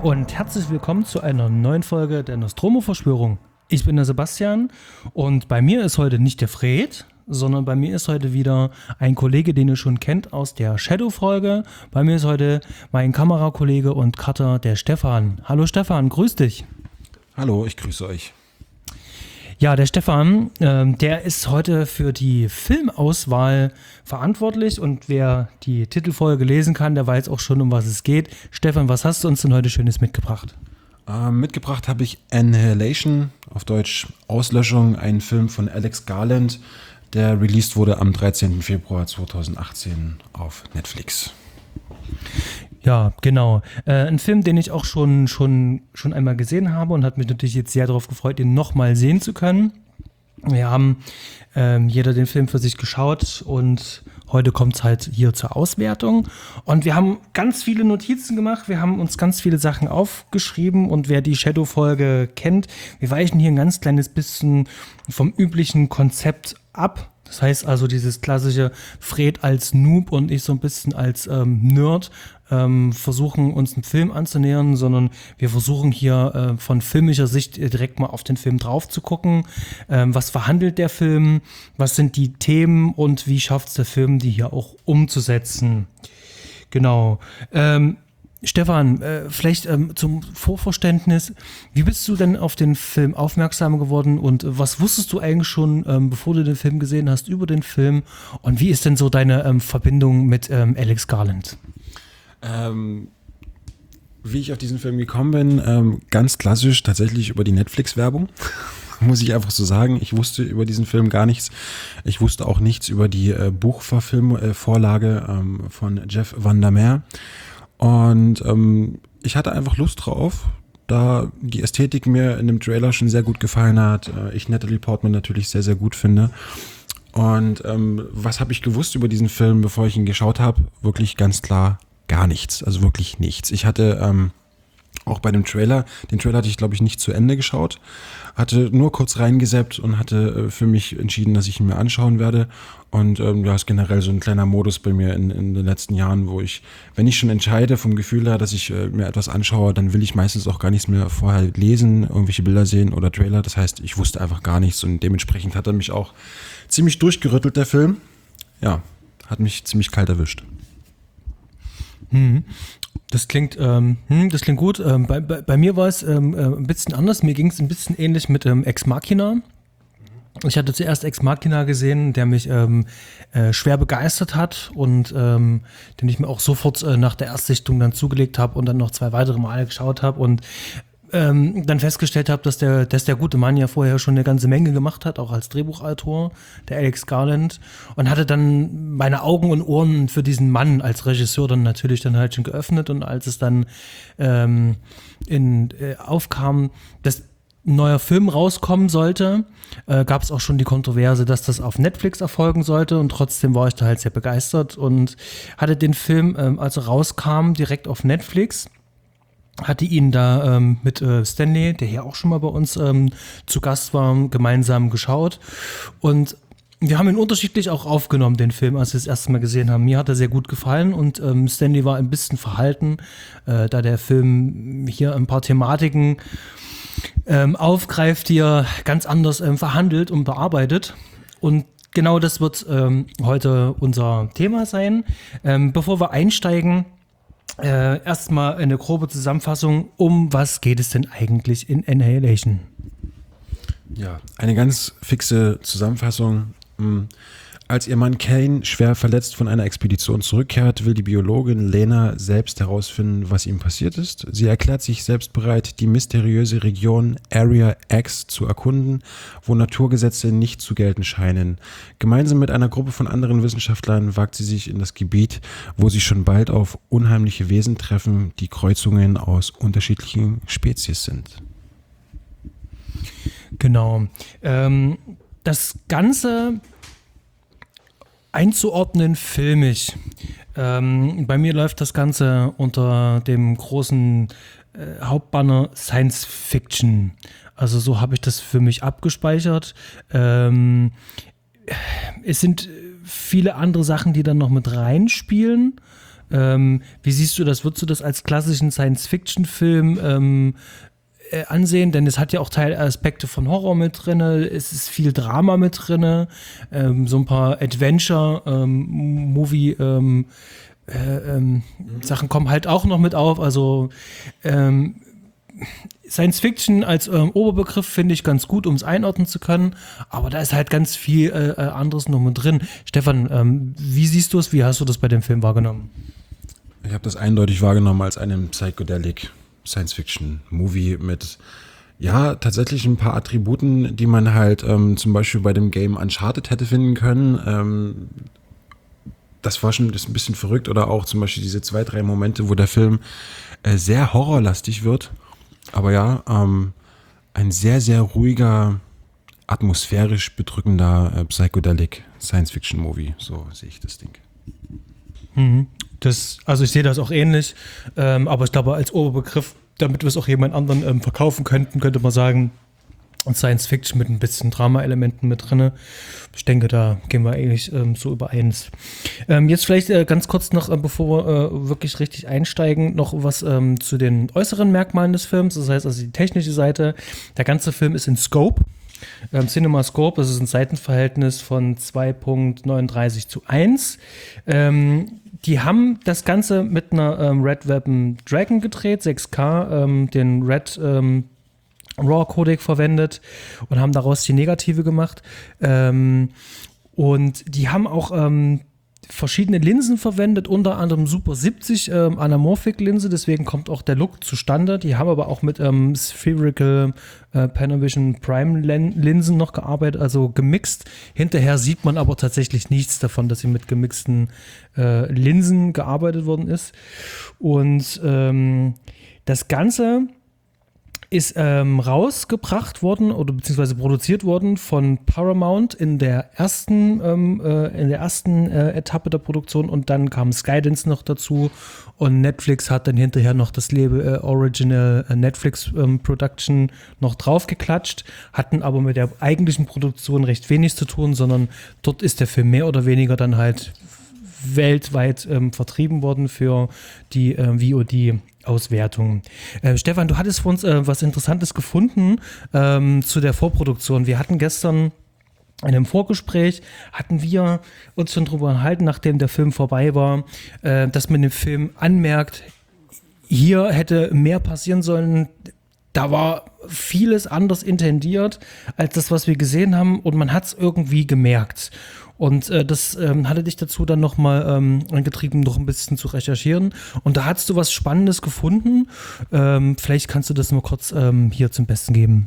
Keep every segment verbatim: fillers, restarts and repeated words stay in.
und herzlich willkommen zu einer neuen Folge der Nostromo-Verschwörung. Ich bin der Sebastian und bei mir ist heute nicht der Fred, sondern bei mir ist heute wieder ein Kollege, den ihr schon kennt aus der Shadow-Folge. Bei mir ist heute mein Kamerakollege und Cutter, der Stefan. Hallo Stefan, grüß dich. Hallo, ich grüße euch. Ja, der Stefan, ähm, der ist heute für die Filmauswahl verantwortlich und wer die Titelfolge lesen kann, der weiß auch schon, um was es geht. Stefan, was hast du uns denn heute Schönes mitgebracht? Ähm, mitgebracht habe ich Annihilation, auf Deutsch Auslöschung, ein Film von Alex Garland, der released wurde am dreizehnten Februar zweitausendachtzehn auf Netflix. Ja, genau. Äh, ein Film, den ich auch schon, schon, schon einmal gesehen habe und hat mich natürlich jetzt sehr darauf gefreut, ihn nochmal sehen zu können. Wir haben ähm, jeder den Film für sich geschaut und heute kommt es halt hier zur Auswertung. Und wir haben ganz viele Notizen gemacht, wir haben uns ganz viele Sachen aufgeschrieben und wer die Shadow-Folge kennt, wir weichen hier ein ganz kleines bisschen vom üblichen Konzept ab. Das heißt also dieses klassische Fred als Noob und ich so ein bisschen als ähm, Nerd ähm, versuchen uns einen Film anzunähern, sondern wir versuchen hier äh, von filmischer Sicht direkt mal auf den Film drauf zu gucken. Ähm, was verhandelt der Film? Was sind die Themen und wie schafft es der Film, die hier auch umzusetzen? Genau. Ähm, Stefan, äh, vielleicht ähm, zum Vorverständnis, wie bist du denn auf den Film aufmerksam geworden und äh, was wusstest du eigentlich schon, ähm, bevor du den Film gesehen hast, über den Film und wie ist denn so deine ähm, Verbindung mit ähm, Alex Garland? Ähm, wie ich auf diesen Film gekommen bin, ähm, ganz klassisch tatsächlich über die Netflix-Werbung, muss ich einfach so sagen. Ich wusste über diesen Film gar nichts. Ich wusste auch nichts über die äh, Buchvorlage äh, ähm, von Jeff Vandermeer. Und ähm, ich hatte einfach Lust drauf, da die Ästhetik mir in dem Trailer schon sehr gut gefallen hat. Äh, ich Natalie Portman natürlich sehr, sehr gut finde. Und ähm, was habe ich gewusst über diesen Film, bevor ich ihn geschaut habe? Wirklich ganz klar gar nichts, also wirklich nichts. Ich hatte ähm, auch bei dem Trailer, den Trailer hatte ich glaube ich nicht zu Ende geschaut, hatte nur kurz reingesappt und hatte äh, für mich entschieden, dass ich ihn mir anschauen werde. Und ähm, ja, ist generell so ein kleiner Modus bei mir in, in den letzten Jahren, wo ich, wenn ich schon entscheide vom Gefühl her, dass ich äh, mir etwas anschaue, dann will ich meistens auch gar nichts mehr vorher lesen, irgendwelche Bilder sehen oder Trailer. Das heißt, ich wusste einfach gar nichts und dementsprechend hat er mich auch ziemlich durchgerüttelt, der Film. Ja, hat mich ziemlich kalt erwischt. Hm. Das klingt, ähm, hm, das klingt gut. Ähm, bei, bei, bei mir war es ähm, äh, ein bisschen anders. Mir ging es ein bisschen ähnlich mit ähm, Ex Machina. Ich hatte zuerst Ex Machina gesehen, der mich ähm, äh, schwer begeistert hat und ähm, den ich mir auch sofort äh, nach der Erstsichtung dann zugelegt habe und dann noch zwei weitere Male geschaut habe und ähm, dann festgestellt habe, dass der, dass der gute Mann ja vorher schon eine ganze Menge gemacht hat, auch als Drehbuchautor, der Alex Garland, und hatte dann meine Augen und Ohren für diesen Mann als Regisseur dann natürlich dann halt schon geöffnet und als es dann ähm, in, äh, aufkam, dass ein neuer Film rauskommen sollte, äh, gab es auch schon die Kontroverse, dass das auf Netflix erfolgen sollte und trotzdem war ich da halt sehr begeistert und hatte den Film, ähm, als er rauskam, direkt auf Netflix. Hatte ihn da ähm, mit äh, Stanley, der hier auch schon mal bei uns ähm, zu Gast war, gemeinsam geschaut. Und wir haben ihn unterschiedlich auch aufgenommen, den Film, als wir es das erste Mal gesehen haben. Mir hat er sehr gut gefallen und ähm, Stanley war ein bisschen verhalten, äh, da der Film hier ein paar Thematiken ähm, aufgreift, die er ganz anders ähm, verhandelt und bearbeitet. Und genau das wird ähm, heute unser Thema sein. Ähm, bevor wir einsteigen, Äh, erstmal eine grobe Zusammenfassung, um was geht es denn eigentlich in Annihilation? Ja, eine ganz fixe Zusammenfassung. Als ihr Mann Kane schwer verletzt von einer Expedition zurückkehrt, will die Biologin Lena selbst herausfinden, was ihm passiert ist. Sie erklärt sich selbst bereit, die mysteriöse Region Area X zu erkunden, wo Naturgesetze nicht zu gelten scheinen. Gemeinsam mit einer Gruppe von anderen Wissenschaftlern wagt sie sich in das Gebiet, wo sie schon bald auf unheimliche Wesen treffen, die Kreuzungen aus unterschiedlichen Spezies sind. Genau. Ähm, das Ganze einzuordnen filmisch. Ähm, bei mir läuft das Ganze unter dem großen äh, Hauptbanner Science Fiction. Also so habe ich das für mich abgespeichert. Ähm, es sind viele andere Sachen, die dann noch mit reinspielen. Ähm, wie siehst du das? Würdest du das als klassischen Science-Fiction-Film ähm, äh, ansehen? Denn es hat ja auch Teilaspekte von Horror mit drin, es ist viel Drama mit drin, ähm, so ein paar Adventure-Movie- ähm, äh, ähm, mhm. Sachen kommen halt auch noch mit auf. Also ähm, Science Fiction als ähm, Oberbegriff finde ich ganz gut, um es einordnen zu können, aber da ist halt ganz viel äh, anderes noch mit drin. Stefan, ähm, wie siehst du es? Wie hast du das bei dem Film wahrgenommen? Ich habe das eindeutig wahrgenommen als einen Psychedelic Science Fiction Movie mit, ja, tatsächlich ein paar Attributen, die man halt ähm, zum Beispiel bei dem Game Uncharted hätte finden können. Ähm, das war schon das ist ein bisschen verrückt, oder auch zum Beispiel diese zwei, drei Momente, wo der Film äh, sehr horrorlastig wird. Aber ja, ähm, ein sehr, sehr ruhiger, atmosphärisch bedrückender äh, Psychedelic Science-Fiction-Movie. So sehe ich das Ding. Mhm. Das, also ich sehe das auch ähnlich, ähm, aber ich glaube als Oberbegriff, damit wir es auch jemand anderen ähm, verkaufen könnten, könnte man sagen, Science-Fiction mit ein bisschen Drama-Elementen mit drin. Ich denke, da gehen wir eigentlich ähm, so übereins. Ähm, jetzt vielleicht äh, ganz kurz noch, äh, bevor wir äh, wirklich richtig einsteigen, noch was ähm, zu den äußeren Merkmalen des Films. Das heißt also die technische Seite. Der ganze Film ist in Scope. Ähm, CinemaScope, das ist ein Seitenverhältnis von zwei Komma neununddreißig zu eins. Ähm, die haben das Ganze mit einer ähm, Red Weapon Dragon gedreht, sechs K, ähm, den Red ähm, RAW-Codec verwendet und haben daraus die Negative gemacht. Ähm, und die haben auch ähm, verschiedene Linsen verwendet, unter anderem Super siebzig ähm, Anamorphic-Linse, deswegen kommt auch der Look zustande. Die haben aber auch mit ähm, Spherical äh, Panavision Prime-Linsen noch gearbeitet, also gemixt. Hinterher sieht man aber tatsächlich nichts davon, dass sie mit gemixten äh, Linsen gearbeitet worden ist. Und ähm, das Ganze ist ähm, rausgebracht worden oder beziehungsweise produziert worden von Paramount in der ersten, ähm, äh, in der ersten äh, Etappe der Produktion, und dann kam Skydance noch dazu und Netflix hat dann hinterher noch das Label äh, Original äh, Netflix ähm, Production noch draufgeklatscht, hatten aber mit der eigentlichen Produktion recht wenig zu tun, sondern dort ist der Film mehr oder weniger dann halt weltweit ähm, vertrieben worden für die äh, V O D-Auswertung. Äh, Stefan, du hattest für uns äh, was Interessantes gefunden ähm, zu der Vorproduktion. Wir hatten gestern in einem Vorgespräch, hatten wir uns schon drüber unterhalten, nachdem der Film vorbei war, äh, dass man dem Film anmerkt, hier hätte mehr passieren sollen. Da war vieles anders intendiert als das, was wir gesehen haben, und man hat es irgendwie gemerkt. Und äh, das ähm, hatte dich dazu dann nochmal ähm, angetrieben, noch ein bisschen zu recherchieren. Und da hast du was Spannendes gefunden. Ähm, vielleicht kannst du das mal kurz ähm, hier zum Besten geben.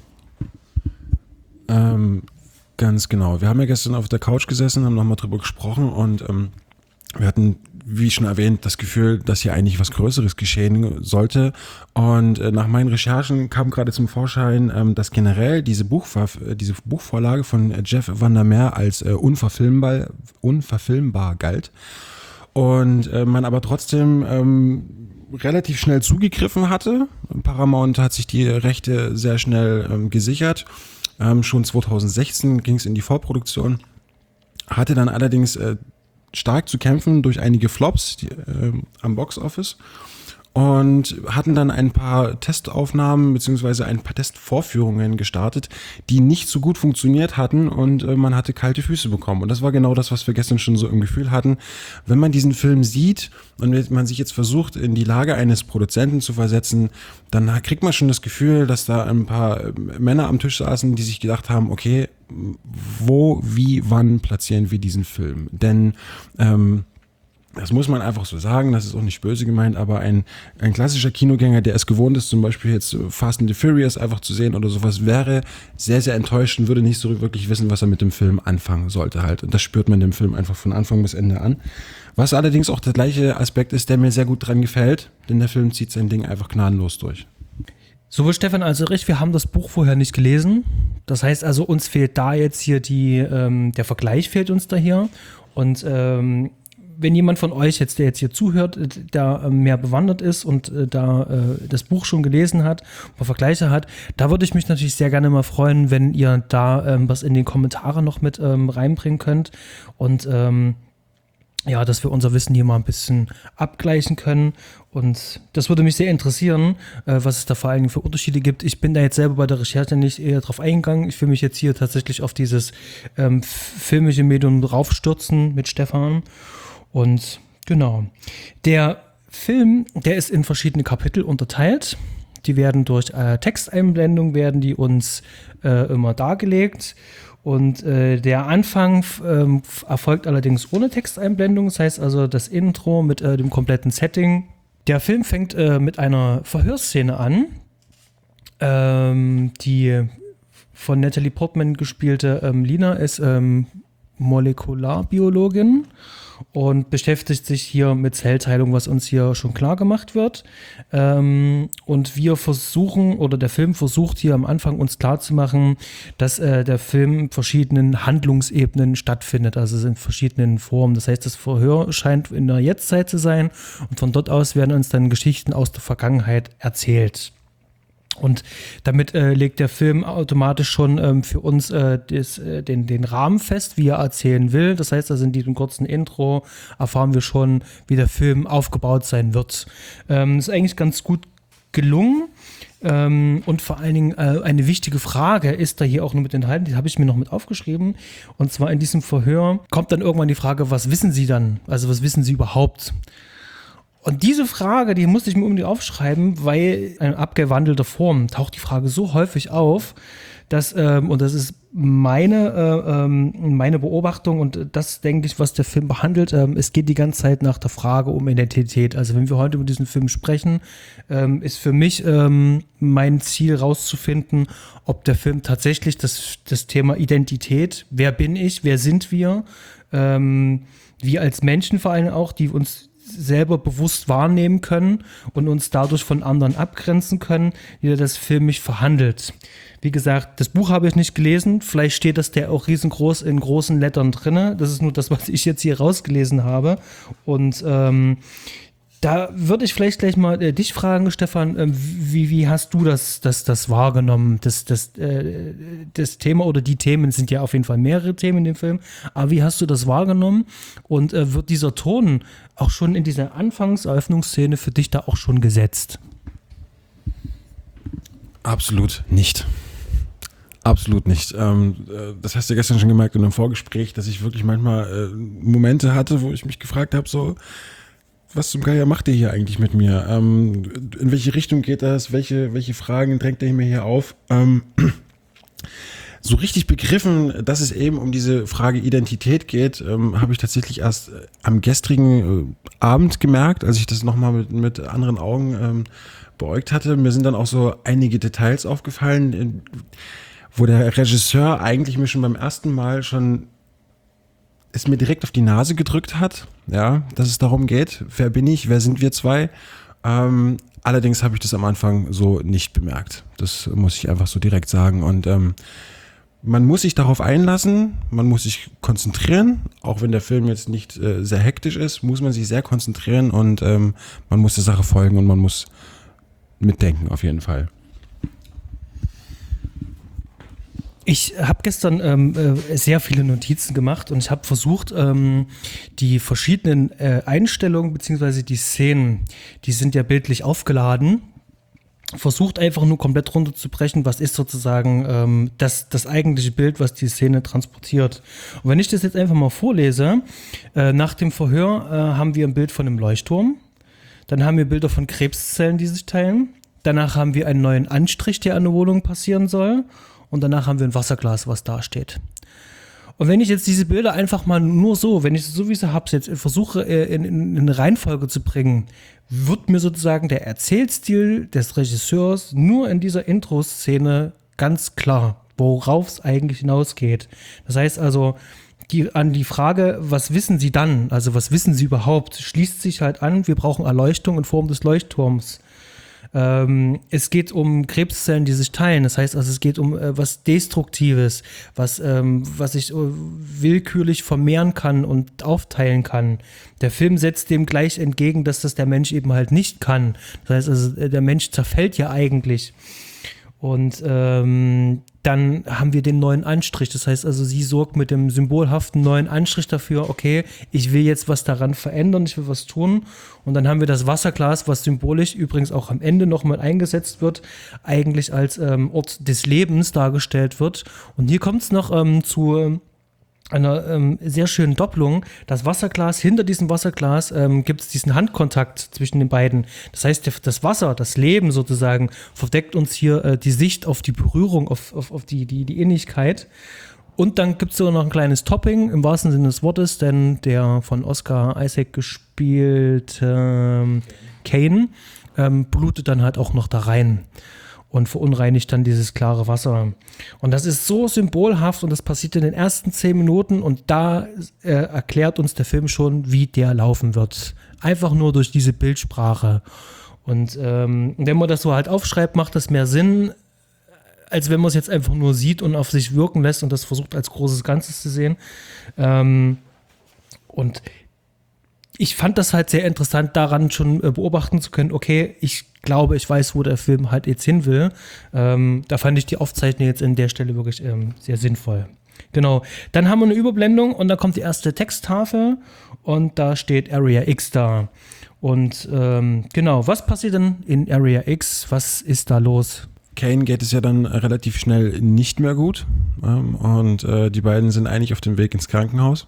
Ähm, ganz genau. Wir haben ja gestern auf der Couch gesessen, haben nochmal drüber gesprochen, und ähm, wir hatten, wie schon erwähnt, das Gefühl, dass hier eigentlich was Größeres geschehen sollte. Und äh, nach meinen Recherchen kam gerade zum Vorschein, ähm, dass generell diese, Buchver- diese Buchvorlage von Jeff Vandermeer als äh, unverfilmbar, unverfilmbar galt. Und äh, man aber trotzdem ähm, relativ schnell zugegriffen hatte. Paramount hat sich die Rechte sehr schnell ähm, gesichert. Ähm, schon zweitausendsechzehn ging es in die Vorproduktion. Hatte dann allerdings äh, stark zu kämpfen durch einige Flops die, äh, am Boxoffice, und hatten dann ein paar Testaufnahmen beziehungsweise ein paar Testvorführungen gestartet, die nicht so gut funktioniert hatten, und äh, man hatte kalte Füße bekommen. Und das war genau das, was wir gestern schon so im Gefühl hatten. Wenn man diesen Film sieht und man sich jetzt versucht, in die Lage eines Produzenten zu versetzen, dann kriegt man schon das Gefühl, dass da ein paar Männer am Tisch saßen, die sich gedacht haben, okay, wo, wie, wann platzieren wir diesen Film? Denn ähm, das muss man einfach so sagen, das ist auch nicht böse gemeint, aber ein, ein klassischer Kinogänger, der es gewohnt ist, zum Beispiel jetzt Fast and the Furious einfach zu sehen oder sowas, wäre sehr, sehr enttäuscht und würde nicht so wirklich wissen, was er mit dem Film anfangen sollte halt. Und das spürt man dem Film einfach von Anfang bis Ende an. Was allerdings auch der gleiche Aspekt ist, der mir sehr gut dran gefällt, denn der Film zieht sein Ding einfach gnadenlos durch. Sowohl Stefan als auch ich, wir haben das Buch vorher nicht gelesen. Das heißt also, uns fehlt da jetzt hier die, ähm, der Vergleich fehlt uns da hier. Und ähm, wenn jemand von euch jetzt, der jetzt hier zuhört, da mehr bewandert ist und äh, da äh, das Buch schon gelesen hat, mal Vergleiche hat, da würde ich mich natürlich sehr gerne mal freuen, wenn ihr da ähm, was in den Kommentaren noch mit ähm, reinbringen könnt. Und ähm, ja, dass wir unser Wissen hier mal ein bisschen abgleichen können. Und das würde mich sehr interessieren, äh, was es da vor allen Dingen für Unterschiede gibt. Ich bin da jetzt selber bei der Recherche nicht eher drauf eingegangen. Ich will mich jetzt hier tatsächlich auf dieses ähm, filmische Medium draufstürzen mit Stefan. Und genau. Der Film, der ist in verschiedene Kapitel unterteilt. Die werden durch äh, Texteinblendung, werden die uns äh, immer dargelegt. Und äh, der Anfang ähm, erfolgt allerdings ohne Texteinblendung. Das heißt also das Intro mit äh, dem kompletten Setting. Der Film fängt äh, mit einer Verhörszene an, ähm, die von Natalie Portman gespielte ähm, Lina ist ähm, Molekularbiologin und beschäftigt sich hier mit Zellteilung, was uns hier schon klar gemacht wird. Ähm, und wir versuchen, oder der Film versucht hier am Anfang uns klarzumachen, dass äh, der Film in verschiedenen Handlungsebenen stattfindet, also in verschiedenen Formen. Das heißt, das Verhör scheint in der Jetztzeit zu sein und von dort aus werden uns dann Geschichten aus der Vergangenheit erzählt. Und damit äh, legt der Film automatisch schon ähm, für uns äh, des, äh, den, den Rahmen fest, wie er erzählen will. Das heißt, also in diesem kurzen Intro erfahren wir schon, wie der Film aufgebaut sein wird. Ähm, ist eigentlich ganz gut gelungen. Ähm, und vor allen Dingen äh, eine wichtige Frage ist da hier auch nur mit enthalten, die habe ich mir noch mit aufgeschrieben. Und zwar in diesem Verhör kommt dann irgendwann die Frage, was wissen Sie dann? Also was wissen Sie überhaupt? Und diese Frage, die musste ich mir unbedingt aufschreiben, weil in abgewandelter Form taucht die Frage so häufig auf, dass, ähm, und das ist meine, äh, ähm, meine Beobachtung und das denke ich, was der Film behandelt, ähm, es geht die ganze Zeit nach der Frage um Identität. Also wenn wir heute über diesen Film sprechen, ähm, ist für mich ähm, mein Ziel rauszufinden, ob der Film tatsächlich das, das Thema Identität, wer bin ich, wer sind wir, ähm, wir als Menschen vor allem auch, die uns selber bewusst wahrnehmen können und uns dadurch von anderen abgrenzen können, wie das filmisch verhandelt. Wie gesagt, das Buch habe ich nicht gelesen, vielleicht steht das der auch riesengroß in großen Lettern drin. Das ist nur das, was ich jetzt hier rausgelesen habe. Und ähm, da würde ich vielleicht gleich mal äh, dich fragen, Stefan, äh, wie, wie hast du das, das, das wahrgenommen? Das, das, äh, das Thema oder die Themen sind ja auf jeden Fall mehrere Themen in dem Film, aber wie hast du das wahrgenommen? Und äh, wird dieser Ton auch schon in dieser Anfangseröffnungsszene für dich da auch schon gesetzt? Absolut nicht. Absolut nicht. Ähm, das hast du gestern schon gemerkt in einem Vorgespräch, dass ich wirklich manchmal äh, Momente hatte, wo ich mich gefragt habe, so, was zum Geier macht ihr hier eigentlich mit mir? Ähm, in welche Richtung geht das? Welche, welche Fragen drängt ihr mir hier auf? Ähm, so richtig begriffen, dass es eben um diese Frage Identität geht, ähm, habe ich tatsächlich erst am gestrigen äh, Abend gemerkt, als ich das nochmal mit, mit anderen Augen ähm, beäugt hatte. Mir sind dann auch so einige Details aufgefallen, in, wo der Regisseur eigentlich mir schon beim ersten Mal schon es mir direkt auf die Nase gedrückt hat, ja, dass es darum geht, wer bin ich, wer sind wir zwei. Ähm, allerdings habe ich das am Anfang so nicht bemerkt. Das muss ich einfach so direkt sagen. Und ähm, man muss sich darauf einlassen, man muss sich konzentrieren, auch wenn der Film jetzt nicht äh, sehr hektisch ist, muss man sich sehr konzentrieren und ähm, man muss der Sache folgen und man muss mitdenken auf jeden Fall. Ich habe gestern ähm, äh, sehr viele Notizen gemacht und ich habe versucht, ähm, die verschiedenen äh, Einstellungen bzw. die Szenen, die sind ja bildlich aufgeladen, versucht einfach nur komplett runterzubrechen, was ist sozusagen ähm, das, das eigentliche Bild, was die Szene transportiert. Und wenn ich das jetzt einfach mal vorlese, äh, nach dem Verhör äh, haben wir ein Bild von einem Leuchtturm, dann haben wir Bilder von Krebszellen, die sich teilen, danach haben wir einen neuen Anstrich, der an der Wohnung passieren soll. Und danach haben wir ein Wasserglas, was da steht. Und wenn ich jetzt diese Bilder einfach mal nur so, wenn ich es so wie sie habe, jetzt versuche in, in, in eine Reihenfolge zu bringen, wird mir sozusagen der Erzählstil des Regisseurs nur in dieser Intro-Szene ganz klar, worauf es eigentlich hinausgeht. Das heißt also, die, an die Frage, was wissen Sie dann, also was wissen Sie überhaupt, schließt sich halt an, wir brauchen Erleuchtung in Form des Leuchtturms. Ähm, es geht um Krebszellen, die sich teilen. Das heißt also, es geht um äh, was Destruktives, was, ähm, was sich äh, willkürlich vermehren kann und aufteilen kann. Der Film setzt dem gleich entgegen, dass das der Mensch eben halt nicht kann. Das heißt also, der Mensch zerfällt ja eigentlich. Und ähm, dann haben wir den neuen Anstrich. Das heißt also, sie sorgt mit dem symbolhaften neuen Anstrich dafür, okay, ich will jetzt was daran verändern, ich will was tun. Und dann haben wir das Wasserglas, was symbolisch übrigens auch am Ende nochmal eingesetzt wird, eigentlich als ähm, Ort des Lebens dargestellt wird. Und hier kommt es noch ähm, zu einer ähm, sehr schönen Doppelung. Das Wasserglas, hinter diesem Wasserglas ähm, gibt es diesen Handkontakt zwischen den beiden. Das heißt, der, das Wasser, das Leben sozusagen, verdeckt uns hier äh, die Sicht auf die Berührung, auf, auf, auf die, die, die Innigkeit. Und dann gibt es sogar noch ein kleines Topping, im wahrsten Sinne des Wortes, denn der von Oscar Isaac gespielte ähm, Kane ähm, blutet dann halt auch noch da rein und verunreinigt dann dieses klare Wasser. Und das ist so symbolhaft und das passiert in den ersten zehn Minuten und da äh, erklärt uns der Film schon, wie der laufen wird. Einfach nur durch diese Bildsprache. Und ähm, wenn man das so halt aufschreibt, macht das mehr Sinn, als wenn man es jetzt einfach nur sieht und auf sich wirken lässt und das versucht als großes Ganzes zu sehen. Ähm, und ich fand das halt sehr interessant, daran schon äh, beobachten zu können, okay, ich glaube, ich weiß, wo der Film halt jetzt hin will. Ähm, da fand ich die Aufzeichnung jetzt an der Stelle wirklich ähm, sehr sinnvoll. Genau, dann haben wir eine Überblendung und dann kommt die erste Texttafel und da steht Area X da. Und ähm, genau, was passiert denn in Area X? Was ist da los? Kane geht es ja dann relativ schnell nicht mehr gut ähm, und äh, die beiden sind eigentlich auf dem Weg ins Krankenhaus.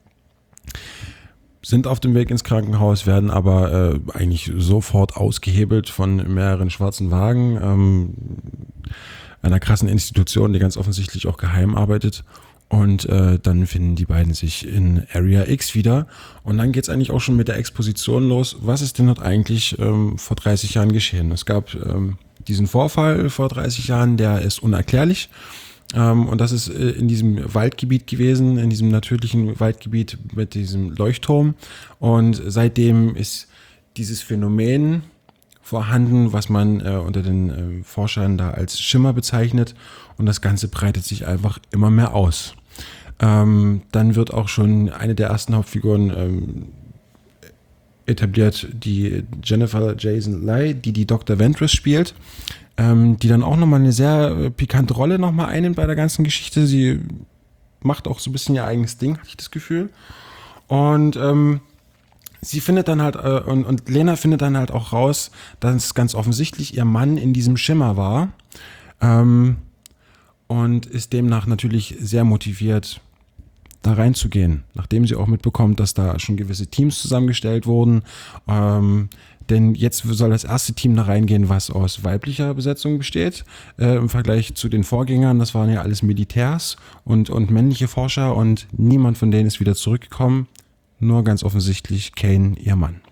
Sind auf dem Weg ins Krankenhaus, werden aber äh, eigentlich sofort ausgehebelt von mehreren schwarzen Wagen, ähm, einer krassen Institution, die ganz offensichtlich auch geheim arbeitet. Und äh, dann finden die beiden sich in Area X wieder. Und dann geht's eigentlich auch schon mit der Exposition los. Was ist denn dort eigentlich ähm, vor dreißig Jahren geschehen? Es gab ähm, diesen Vorfall vor dreißig Jahren, der ist unerklärlich. Um, und das ist äh, in diesem Waldgebiet gewesen, in diesem natürlichen Waldgebiet mit diesem Leuchtturm. Und seitdem ist dieses Phänomen vorhanden, was man äh, unter den äh, Forschern da als Schimmer bezeichnet. Und das Ganze breitet sich einfach immer mehr aus. Ähm, dann wird auch schon eine der ersten Hauptfiguren ähm, etabliert, die Jennifer Jason Leigh, die die Doktor Ventress spielt. Die dann auch nochmal eine sehr pikante Rolle nochmal einnimmt bei der ganzen Geschichte. Sie macht auch so ein bisschen ihr eigenes Ding, hatte ich das Gefühl. Und ähm, sie findet dann halt, äh, und, und Lena findet dann halt auch raus, dass ganz offensichtlich ihr Mann in diesem Schimmer war. Ähm, und ist demnach natürlich sehr motiviert, da reinzugehen. Nachdem sie auch mitbekommt, dass da schon gewisse Teams zusammengestellt wurden. Ähm, Denn jetzt soll das erste Team da reingehen, was aus weiblicher Besetzung besteht. Äh, im Vergleich zu den Vorgängern, das waren ja alles Militärs und, und männliche Forscher und niemand von denen ist wieder zurückgekommen. Nur ganz offensichtlich Kane, ihr Mann.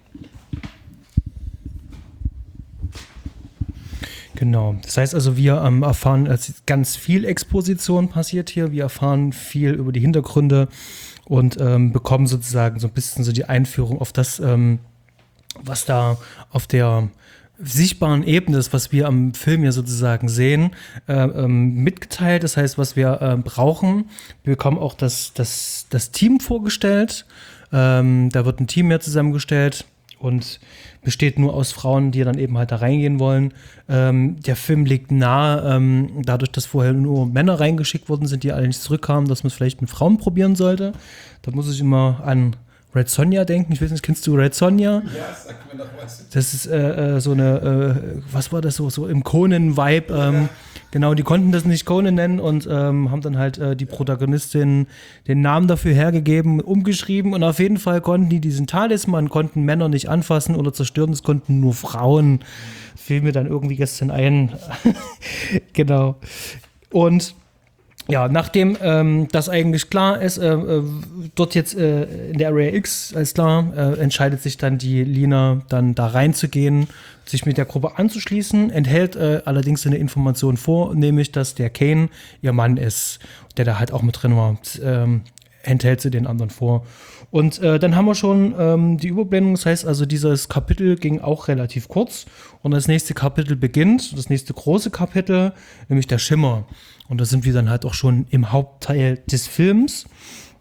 Genau, das heißt also, wir ähm, erfahren, also ganz viel Exposition passiert hier. Wir erfahren viel über die Hintergründe und ähm, bekommen sozusagen so ein bisschen so die Einführung auf das, ähm, was da auf der sichtbaren Ebene ist, was wir am Film ja sozusagen sehen, äh, ähm, mitgeteilt. Das heißt, was wir äh, brauchen. Wir bekommen auch das, das, das Team vorgestellt. Ähm, da wird ein Team mehr zusammengestellt und besteht nur aus Frauen, die dann eben halt da reingehen wollen. Ähm, der Film legt nahe, ähm, dadurch, dass vorher nur Männer reingeschickt worden sind, die alle nicht zurückkamen, dass man es vielleicht mit Frauen probieren sollte. Da muss ich immer an Red Sonja denken. Ich weiß nicht, kennst du Red Sonja? Ja, sag mir doch was. Das ist äh, so eine, äh, was war das so, so im Conan-Vibe. Ähm, ja. Genau, die konnten das nicht Conan nennen und ähm, haben dann halt äh, die Protagonistin den Namen dafür hergegeben, umgeschrieben und auf jeden Fall konnten die diesen Talisman, konnten Männer nicht anfassen oder zerstören, das konnten nur Frauen. Fiel mir dann irgendwie gestern ein. Genau. Und ja, nachdem ähm, das eigentlich klar ist, äh, äh, dort jetzt äh, in der Area X, alles klar, äh, entscheidet sich dann die Lina, dann da reinzugehen, sich mit der Gruppe anzuschließen, enthält äh, allerdings eine Information vor, nämlich, dass der Kane ihr Mann ist, der da halt auch mit drin war, ähm, enthält sie den anderen vor. Und äh, dann haben wir schon ähm, die Überblendung, das heißt also, dieses Kapitel ging auch relativ kurz und das nächste Kapitel beginnt, das nächste große Kapitel, nämlich der Schimmer. Und da sind wir dann halt auch schon im Hauptteil des Films.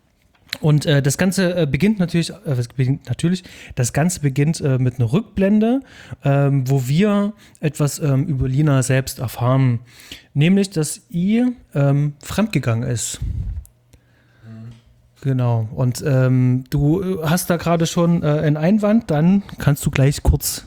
Und äh, das Ganze äh, beginnt natürlich, äh, es beginnt natürlich, das Ganze beginnt äh, mit einer Rückblende, ähm, wo wir etwas ähm, über Lina selbst erfahren. Nämlich, dass ihr ähm, fremdgegangen ist. Mhm. Genau. Und ähm, du hast da gerade schon äh, einen Einwand, dann kannst du gleich kurz.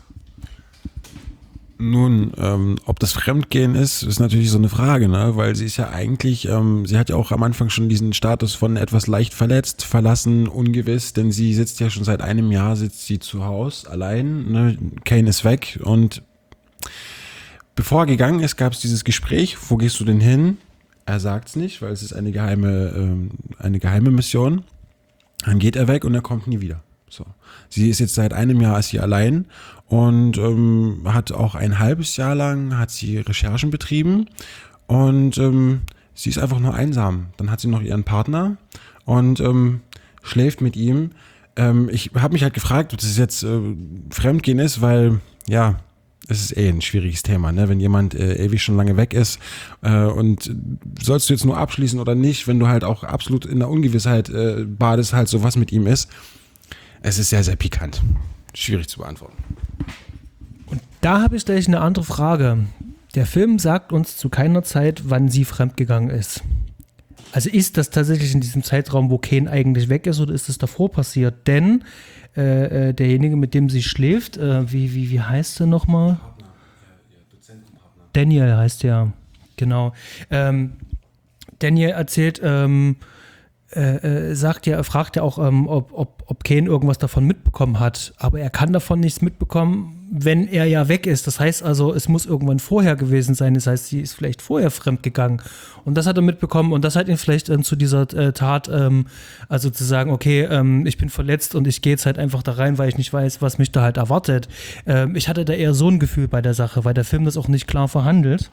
Nun, ähm, ob das Fremdgehen ist, ist natürlich so eine Frage, ne? Weil sie ist ja eigentlich, ähm, sie hat ja auch am Anfang schon diesen Status von etwas leicht verletzt, verlassen, ungewiss, denn sie sitzt ja schon seit einem Jahr, sitzt sie zu Hause allein, ne? Kane ist weg und bevor er gegangen ist, gab es dieses Gespräch, wo gehst du denn hin? Er sagt's nicht, weil es ist eine geheime, ähm, eine geheime Mission. Dann geht er weg und er kommt nie wieder. So. Sie ist jetzt seit einem Jahr ist sie allein und ähm, hat auch ein halbes Jahr lang hat sie Recherchen betrieben und ähm, sie ist einfach nur einsam. Dann hat sie noch ihren Partner und ähm, schläft mit ihm. Ähm, ich habe mich halt gefragt, ob das jetzt äh, Fremdgehen ist, weil ja, es ist eh ein schwieriges Thema, ne? Wenn jemand äh, ewig schon lange weg ist äh, und sollst du jetzt nur abschließen oder nicht, wenn du halt auch absolut in der Ungewissheit äh, badest, halt so was mit ihm ist. Es ist sehr, sehr pikant. Schwierig zu beantworten. Und da habe ich gleich eine andere Frage. Der Film sagt uns zu keiner Zeit, wann sie fremdgegangen ist. Also ist das tatsächlich in diesem Zeitraum, wo Kane eigentlich weg ist, oder ist das davor passiert? Denn äh, derjenige, mit dem sie schläft, äh, wie, wie, wie heißt er nochmal? Partner, ja, ja, Dozentenpartner. Daniel heißt der, genau. Ähm, Daniel erzählt, ähm, Äh, sagt ja, er fragt ja auch, ähm, ob, ob, ob Kane irgendwas davon mitbekommen hat. Aber er kann davon nichts mitbekommen, wenn er ja weg ist. Das heißt also, es muss irgendwann vorher gewesen sein. Das heißt, sie ist vielleicht vorher fremdgegangen. Und das hat er mitbekommen und das hat ihn vielleicht äh, zu dieser äh, Tat, ähm, also zu sagen, okay, ähm, ich bin verletzt und ich gehe jetzt halt einfach da rein, weil ich nicht weiß, was mich da halt erwartet. Ähm, ich hatte da eher so ein Gefühl bei der Sache, weil der Film das auch nicht klar verhandelt.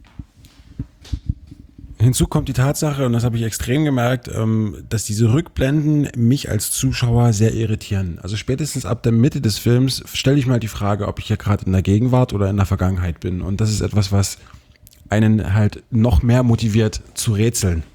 Hinzu kommt die Tatsache, und das habe ich extrem gemerkt, dass diese Rückblenden mich als Zuschauer sehr irritieren. Also spätestens ab der Mitte des Films stelle ich mal die Frage, ob ich ja gerade in der Gegenwart oder in der Vergangenheit bin. Und das ist etwas, was einen halt noch mehr motiviert zu rätseln.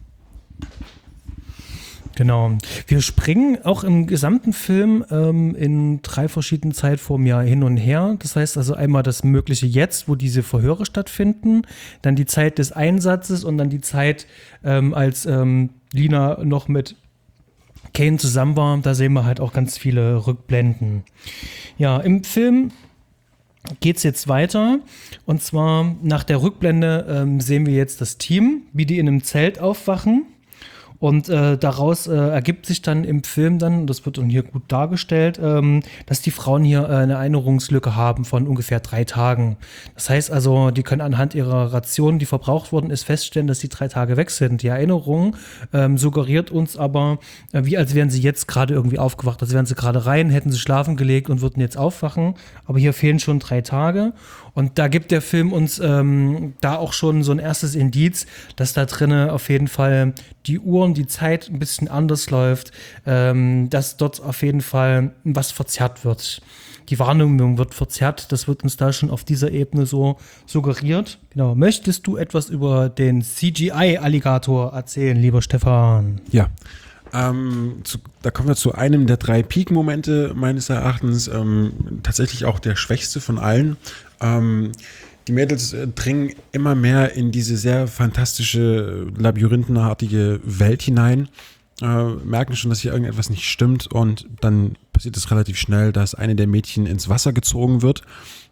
Genau. Wir springen auch im gesamten Film ähm, in drei verschiedenen Zeitformen ja hin und her. Das heißt also einmal das mögliche Jetzt, wo diese Verhöre stattfinden, dann die Zeit des Einsatzes und dann die Zeit, ähm, als ähm, Lina noch mit Kane zusammen war. Da sehen wir halt auch ganz viele Rückblenden. Ja, im Film geht es jetzt weiter. Und zwar nach der Rückblende ähm, sehen wir jetzt das Team, wie die in einem Zelt aufwachen. Und äh, daraus äh, ergibt sich dann im Film dann, das wird hier gut dargestellt, ähm, dass die Frauen hier äh, eine Erinnerungslücke haben von ungefähr drei Tagen. Das heißt also, die können anhand ihrer Ration, die verbraucht worden ist, feststellen, dass die drei Tage weg sind. Die Erinnerung ähm, suggeriert uns aber, äh, wie als wären sie jetzt gerade irgendwie aufgewacht, als wären sie gerade rein, hätten sie schlafen gelegt und würden jetzt aufwachen. Aber hier fehlen schon drei Tage. Und da gibt der Film uns ähm, da auch schon so ein erstes Indiz, dass da drinnen auf jeden Fall die Uhren, die Zeit ein bisschen anders läuft, ähm, dass dort auf jeden Fall was verzerrt wird. Die Wahrnehmung wird verzerrt, das wird uns da schon auf dieser Ebene so suggeriert. Genau. Möchtest du etwas über den C G I-Alligator erzählen, lieber Stefan? Ja. Ähm, zu, da kommen wir zu einem der drei Peak-Momente meines Erachtens, ähm, tatsächlich auch der schwächste von allen. Ähm, die Mädels äh, dringen immer mehr in diese sehr fantastische, labyrinthenartige Welt hinein, äh, merken schon, dass hier irgendetwas nicht stimmt und dann passiert es relativ schnell, dass eine der Mädchen ins Wasser gezogen wird.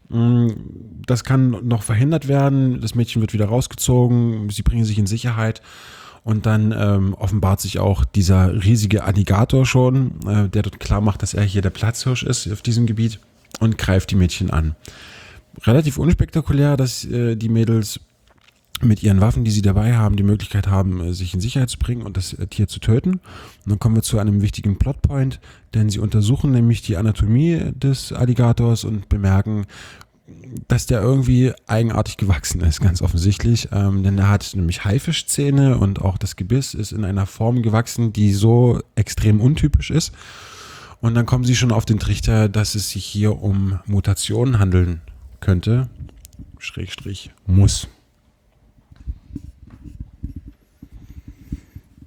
Das kann noch verhindert werden, das Mädchen wird wieder rausgezogen, sie bringen sich in Sicherheit. Und dann ähm, offenbart sich auch dieser riesige Alligator schon, äh, der dort klar macht, dass er hier der Platzhirsch ist auf diesem Gebiet und greift die Mädchen an. Relativ unspektakulär, dass äh, die Mädels mit ihren Waffen, die sie dabei haben, die Möglichkeit haben, äh, sich in Sicherheit zu bringen und das äh, Tier zu töten. Und dann kommen wir zu einem wichtigen Plotpoint, denn sie untersuchen nämlich die Anatomie des Alligators und bemerken, dass der irgendwie eigenartig gewachsen ist, ganz offensichtlich, ähm, denn er hat nämlich Haifischzähne und auch das Gebiss ist in einer Form gewachsen, die so extrem untypisch ist. Und dann kommen sie schon auf den Trichter, dass es sich hier um Mutationen handeln könnte, Schrägstrich muss.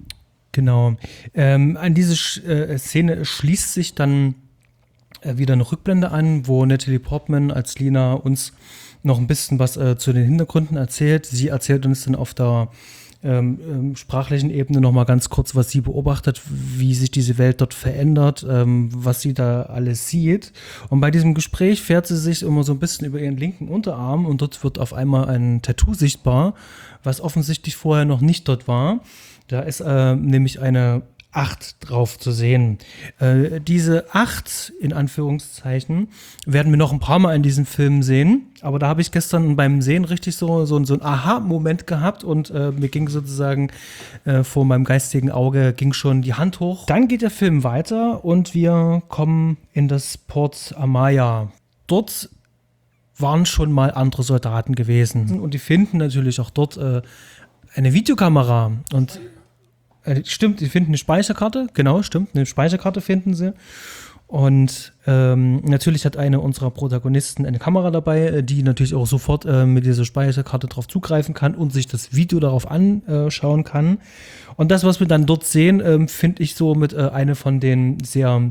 Genau. Ähm, an diese Sch- äh, Szene schließt sich dann äh, wieder eine Rückblende an, wo Natalie Portman als Lina uns noch ein bisschen was äh, zu den Hintergründen erzählt. Sie erzählt uns dann auf der ähm, ähm, sprachlichen Ebene noch mal ganz kurz, was sie beobachtet, wie sich diese Welt dort verändert, ähm, was sie da alles sieht. Und bei diesem Gespräch fährt sie sich immer so ein bisschen über ihren linken Unterarm und dort wird auf einmal ein Tattoo sichtbar, was offensichtlich vorher noch nicht dort war. Da ist äh, nämlich eine acht drauf zu sehen. Äh, diese acht, in Anführungszeichen, werden wir noch ein paar Mal in diesem Film sehen. Aber da habe ich gestern beim Sehen richtig so, so, so einen Aha-Moment gehabt und äh, mir ging sozusagen äh, vor meinem geistigen Auge ging schon die Hand hoch. Dann geht der Film weiter und wir kommen in das Port Amaya. Dort waren schon mal andere Soldaten gewesen. Und die finden natürlich auch dort äh, eine Videokamera und Äh, stimmt, die finden eine Speicherkarte, genau, stimmt, eine Speicherkarte finden sie. Und ähm, natürlich hat eine unserer Protagonisten eine Kamera dabei, die natürlich auch sofort äh, mit dieser Speicherkarte drauf zugreifen kann und sich das Video darauf anschauen kann. Und das, was wir dann dort sehen, ähm, finde ich so mit äh, eine von den sehr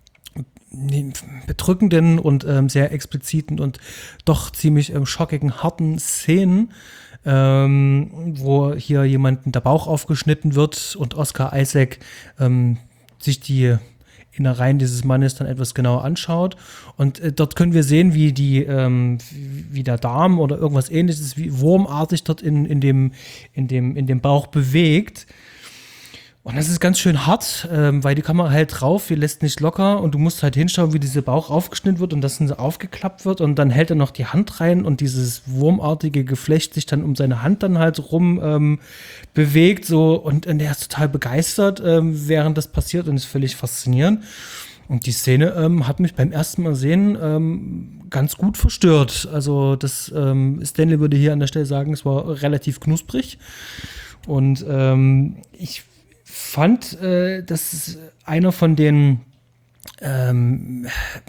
bedrückenden und ähm, sehr expliziten und doch ziemlich ähm, schockigen, harten Szenen, Ähm, wo hier jemanden der Bauch aufgeschnitten wird und Oscar Isaac ähm, sich die Innereien dieses Mannes dann etwas genauer anschaut. Und äh, dort können wir sehen, wie die, ähm, wie der Darm oder irgendwas ähnliches, wie wurmartig dort in, in, dem, in, dem, in dem Bauch bewegt. Und das ist ganz schön hart, ähm, weil die Kamera hält drauf, die lässt nicht locker und du musst halt hinschauen, wie dieser Bauch aufgeschnitten wird und das dann so aufgeklappt wird und dann hält er noch die Hand rein und dieses wurmartige Geflecht sich dann um seine Hand dann halt rum ähm, bewegt so und, und er ist total begeistert, ähm, während das passiert und ist völlig faszinierend. Und die Szene ähm, hat mich beim ersten Mal sehen ähm, ganz gut verstört. Also das ähm, Stanley würde hier an der Stelle sagen, es war relativ knusprig und ähm, ich fand, äh, dass einer von den ähm,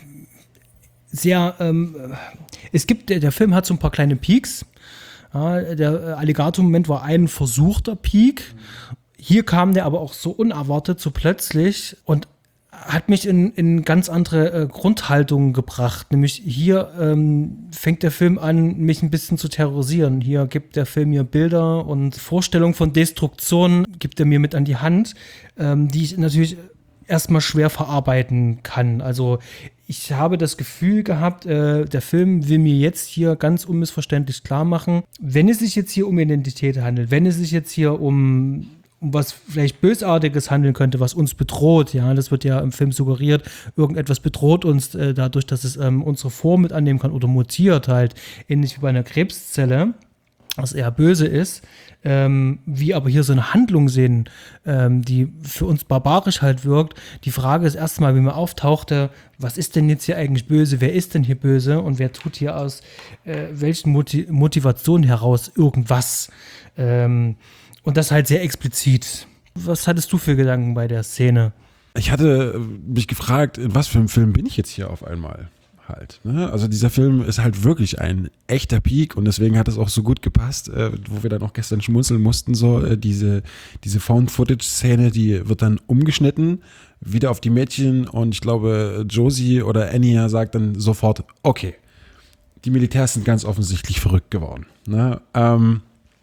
sehr, ähm, es gibt, der, der Film hat so ein paar kleine Peaks. Ja, der Alligator-Moment war ein versuchter Peak. Hier kam der aber auch so unerwartet, so plötzlich und hat mich in, in ganz andere äh, Grundhaltungen gebracht. Nämlich hier ähm, fängt der Film an, mich ein bisschen zu terrorisieren. Hier gibt der Film mir Bilder und Vorstellungen von Destruktion, gibt er mir mit an die Hand, ähm, die ich natürlich erstmal schwer verarbeiten kann. Also ich habe das Gefühl gehabt, äh, der Film will mir jetzt hier ganz unmissverständlich klar machen, wenn es sich jetzt hier um Identität handelt, wenn es sich jetzt hier um um was vielleicht Bösartiges handeln könnte, was uns bedroht, ja, das wird ja im Film suggeriert, irgendetwas bedroht uns äh, dadurch, dass es ähm, unsere Form mit annehmen kann oder mutiert halt, ähnlich wie bei einer Krebszelle, was eher böse ist, ähm, wie aber hier so eine Handlung sehen, ähm, die für uns barbarisch halt wirkt. Die Frage ist erstmal, wie mir auftauchte, was ist denn jetzt hier eigentlich böse, wer ist denn hier böse und wer tut hier aus äh, welchen Moti- Motivationen heraus irgendwas, ähm, und das halt sehr explizit. Was hattest du für Gedanken bei der Szene? Ich hatte mich gefragt, in was für einem Film bin ich jetzt hier auf einmal halt. Ne? Also dieser Film ist halt wirklich ein echter Peak und deswegen hat es auch so gut gepasst, äh, wo wir dann auch gestern schmunzeln mussten, so äh, diese, diese Found-Footage-Szene, die wird dann umgeschnitten, wieder auf die Mädchen und ich glaube Josie oder Anya sagt dann sofort, okay, die Militärs sind ganz offensichtlich verrückt geworden. Ne? Ähm,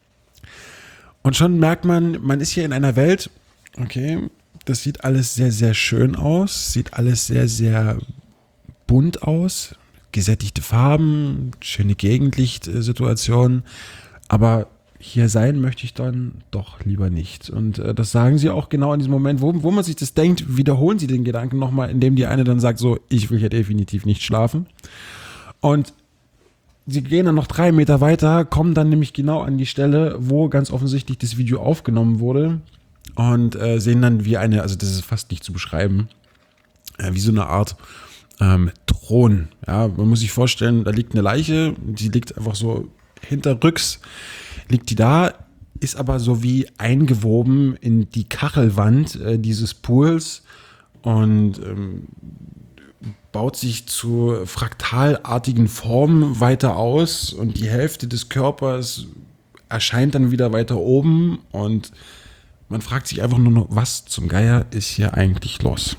Und schon merkt man, man ist hier in einer Welt, okay, das sieht alles sehr, sehr schön aus, sieht alles sehr, sehr bunt aus, gesättigte Farben, schöne Gegenlichtsituationen, aber hier sein möchte ich dann doch lieber nicht. Und äh, das sagen sie auch genau in diesem Moment, wo, wo man sich das denkt, wiederholen sie den Gedanken nochmal, indem die eine dann sagt so, ich will hier definitiv nicht schlafen. Und sie gehen dann noch drei Meter weiter, kommen dann nämlich genau an die Stelle, wo ganz offensichtlich das Video aufgenommen wurde und äh, sehen dann wie eine, also das ist fast nicht zu beschreiben, äh, wie so eine Art ähm, Thron. Ja, man muss sich vorstellen, da liegt eine Leiche, die liegt einfach so hinterrücks, liegt die da, ist aber so wie eingewoben in die Kachelwand äh, dieses Pools und ähm, baut sich zu fraktalartigen Formen weiter aus und die Hälfte des Körpers erscheint dann wieder weiter oben und man fragt sich einfach nur noch, was zum Geier ist hier eigentlich los?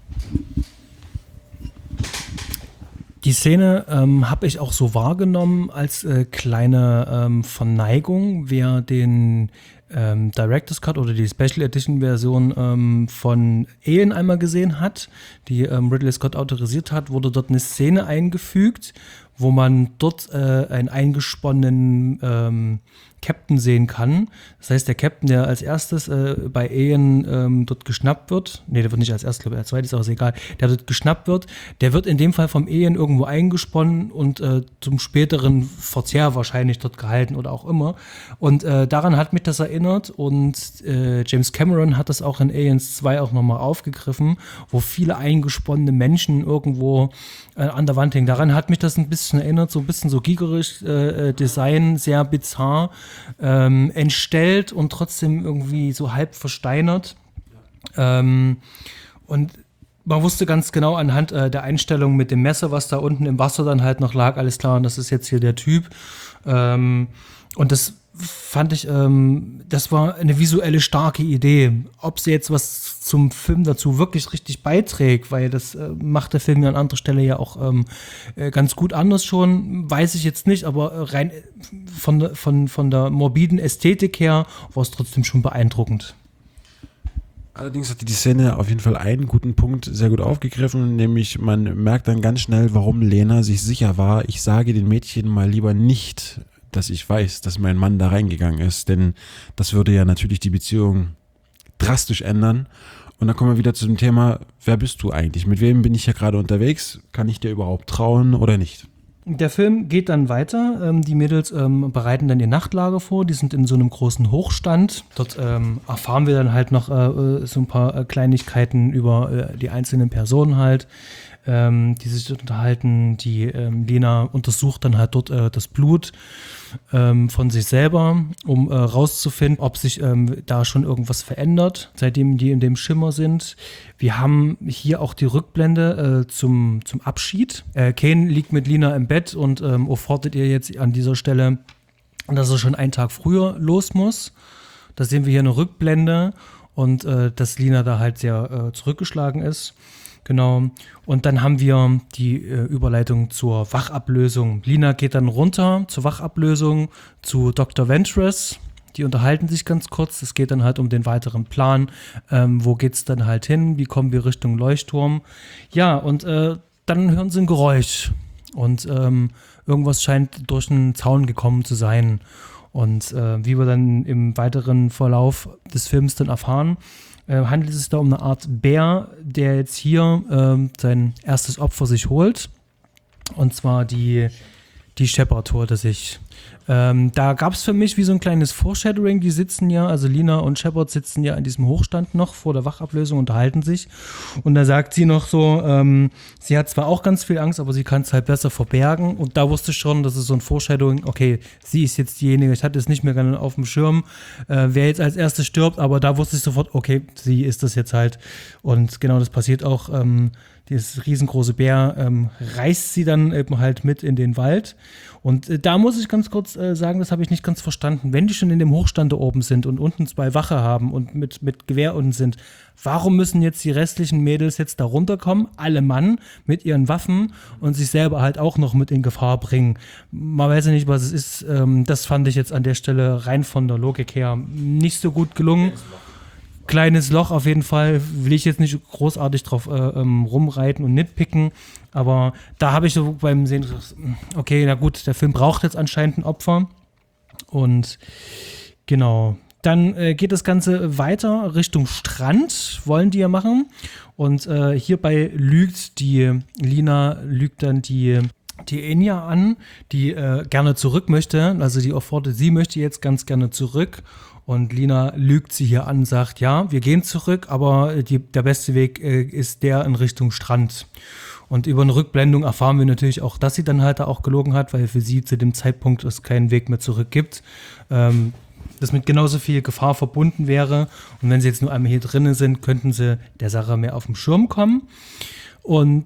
Die Szene ähm, habe ich auch so wahrgenommen als äh, kleine ähm, Verneigung, wer den ähm, Director's Cut oder die Special Edition Version ähm, von Alien einmal gesehen hat, die ähm, Ridley Scott autorisiert hat, wurde dort eine Szene eingefügt, wo man dort äh, einen eingesponnenen ähm, Captain sehen kann. Das heißt, der Captain, der als erstes äh, bei Alien ähm, dort geschnappt wird, nee, der wird nicht als erstes, glaube ich, als zweites, ist auch egal, der dort geschnappt wird, der wird in dem Fall vom Alien irgendwo eingesponnen und äh, zum späteren Verzehr wahrscheinlich dort gehalten oder auch immer. Und äh, daran hat mich das erinnert und äh, James Cameron hat das auch in Aliens zwei auch nochmal aufgegriffen, wo viele eingesponnene Menschen irgendwo äh, an der Wand hängen. Daran hat mich das ein bisschen erinnert, so ein bisschen so giegerisch äh, Design, sehr bizarr, ähm, entstellt und trotzdem irgendwie so halb versteinert. Ähm, und man wusste ganz genau anhand äh, der Einstellung mit dem Messer, was da unten im Wasser dann halt noch lag, alles klar, und das ist jetzt hier der Typ. Ähm, und das fand ich, ähm, das war eine visuelle starke Idee. Ob sie jetzt was zum Film dazu wirklich richtig beiträgt, weil das äh, macht der Film ja an anderer Stelle ja auch ähm, äh, ganz gut anders schon, weiß ich jetzt nicht, aber äh, rein von, von, von der morbiden Ästhetik her war es trotzdem schon beeindruckend. Allerdings hat die Szene auf jeden Fall einen guten Punkt sehr gut aufgegriffen, nämlich man merkt dann ganz schnell, warum Lena sich sicher war, ich sage den Mädchen mal lieber nicht, dass ich weiß, dass mein Mann da reingegangen ist, denn das würde ja natürlich die Beziehung drastisch ändern. Und dann kommen wir wieder zu dem Thema, wer bist du eigentlich? Mit wem bin ich hier gerade unterwegs? Kann ich dir überhaupt trauen oder nicht? Der Film geht dann weiter. Ähm, die Mädels ähm, bereiten dann ihr Nachtlager vor. Die sind in so einem großen Hochstand. Dort ähm, erfahren wir dann halt noch äh, so ein paar äh, Kleinigkeiten über äh, die einzelnen Personen halt, ähm, die sich dort unterhalten. Die ähm, Lena untersucht dann halt dort äh, das Blut ähm, von sich selber, um äh, rauszufinden, ob sich ähm, da schon irgendwas verändert, seitdem die in dem Schimmer sind. Wir haben hier auch die Rückblende äh, zum, zum Abschied. Äh, Kane liegt mit Lina im Bett und ähm, fordert ihr jetzt an dieser Stelle, dass er schon einen Tag früher los muss. Da sehen wir hier eine Rückblende und äh, dass Lina da halt sehr äh, zurückgeschlagen ist. Genau. Und dann haben wir die äh, Überleitung zur Wachablösung. Lina geht dann runter zur Wachablösung zu Doktor Ventress. Die unterhalten sich ganz kurz. Es geht dann halt um den weiteren Plan. Ähm, wo geht's dann halt hin? Wie kommen wir Richtung Leuchtturm? Ja, und äh, dann hören sie ein Geräusch. Und ähm, irgendwas scheint durch einen Zaun gekommen zu sein. Und äh, wie wir dann im weiteren Verlauf des Films dann erfahren, äh, handelt es sich da um eine Art Bär, der jetzt hier äh, sein erstes Opfer sich holt. Und zwar die, die Shepard holte sich. Ähm, da gab es für mich wie so ein kleines Foreshadowing. Die sitzen ja, also Lina und Shepard sitzen ja an diesem Hochstand noch vor der Wachablösung, unterhalten sich. Und da sagt sie noch so, ähm, sie hat zwar auch ganz viel Angst, aber sie kann es halt besser verbergen. Und da wusste ich schon, das ist so ein Foreshadowing, okay, sie ist jetzt diejenige, ich hatte es nicht mehr gerne auf dem Schirm, äh, wer jetzt als erstes stirbt, aber da wusste ich sofort, okay, sie ist das jetzt halt. Und genau das passiert auch. Ähm, Dieses riesengroße Bär ähm, reißt sie dann eben halt mit in den Wald. Und äh, da muss ich ganz kurz äh, sagen, das habe ich nicht ganz verstanden. Wenn die schon in dem Hochstand da oben sind und unten zwei Wache haben und mit, mit Gewehr unten sind, warum müssen jetzt die restlichen Mädels jetzt da runterkommen, alle Mann mit ihren Waffen und sich selber halt auch noch mit in Gefahr bringen? Man weiß ja nicht, was es ist. Ähm, das fand ich jetzt an der Stelle rein von der Logik her nicht so gut gelungen. Kleines Loch auf jeden Fall, will ich jetzt nicht großartig drauf äh, ähm, rumreiten und nitpicken, aber da habe ich so beim Sehen gesagt, okay, na gut, der Film braucht jetzt anscheinend ein Opfer und genau, dann äh, geht das Ganze weiter Richtung Strand, wollen die ja machen und äh, hierbei lügt die Lina, lügt dann die die Enya an, die äh, gerne zurück möchte, also die fordert, sie möchte jetzt ganz gerne zurück. Und Lina lügt sie hier an und sagt, ja, wir gehen zurück, aber die, der beste Weg äh, ist der in Richtung Strand. Und über eine Rückblendung erfahren wir natürlich auch, dass sie dann halt da auch gelogen hat, weil für sie zu dem Zeitpunkt es keinen Weg mehr zurück gibt. Ähm, das mit genauso viel Gefahr verbunden wäre. Und wenn sie jetzt nur einmal hier drinnen sind, könnten sie der Sache mehr auf den Schirm kommen. Und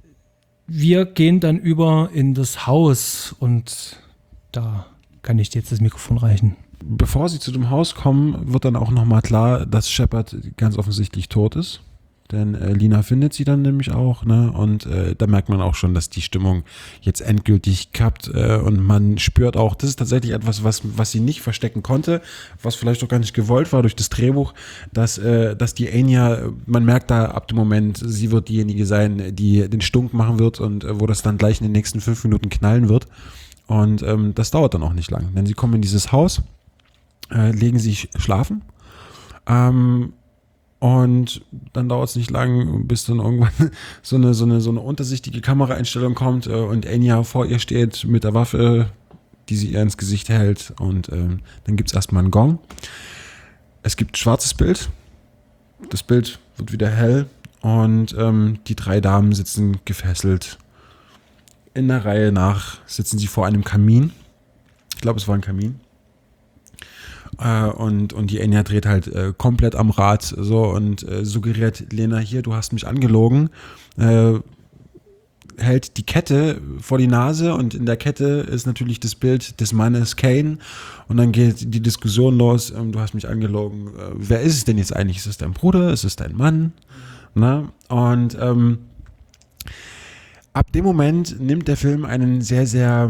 wir gehen dann über in das Haus und da kann ich dir jetzt das Mikrofon reichen. Bevor sie zu dem Haus kommen, wird dann auch nochmal klar, dass Shepard ganz offensichtlich tot ist. Denn äh, Lina findet sie dann nämlich auch, ne? Und äh, da merkt man auch schon, dass die Stimmung jetzt endgültig kappt äh, und man spürt auch, das ist tatsächlich etwas, was, was sie nicht verstecken konnte, was vielleicht auch gar nicht gewollt war durch das Drehbuch, dass, äh, dass die Enya, man merkt da ab dem Moment, sie wird diejenige sein, die den Stunk machen wird und äh, wo das dann gleich in den nächsten fünf Minuten knallen wird. Und ähm, das dauert dann auch nicht lang, denn sie kommen in dieses Haus, äh, legen sich schlafen, ähm, und dann dauert es nicht lang, bis dann irgendwann so eine, so eine, so eine untersichtige Kameraeinstellung kommt äh, und Enya vor ihr steht mit der Waffe, die sie ihr ins Gesicht hält. Und ähm, dann gibt es erstmal einen Gong. Es gibt ein schwarzes Bild. Das Bild wird wieder hell und ähm, die drei Damen sitzen gefesselt. In der Reihe nach sitzen sie vor einem Kamin. Ich glaube, es war ein Kamin. Äh, und, und die Enya dreht halt äh, komplett am Rad so und äh, suggeriert, Lena, hier, du hast mich angelogen, äh, hält die Kette vor die Nase und in der Kette ist natürlich das Bild des Mannes Kane und dann geht die Diskussion los, ähm, du hast mich angelogen, äh, wer ist es denn jetzt eigentlich? Ist es dein Bruder? Ist es dein Mann? Na? Und ähm, ab dem Moment nimmt der Film einen sehr, sehr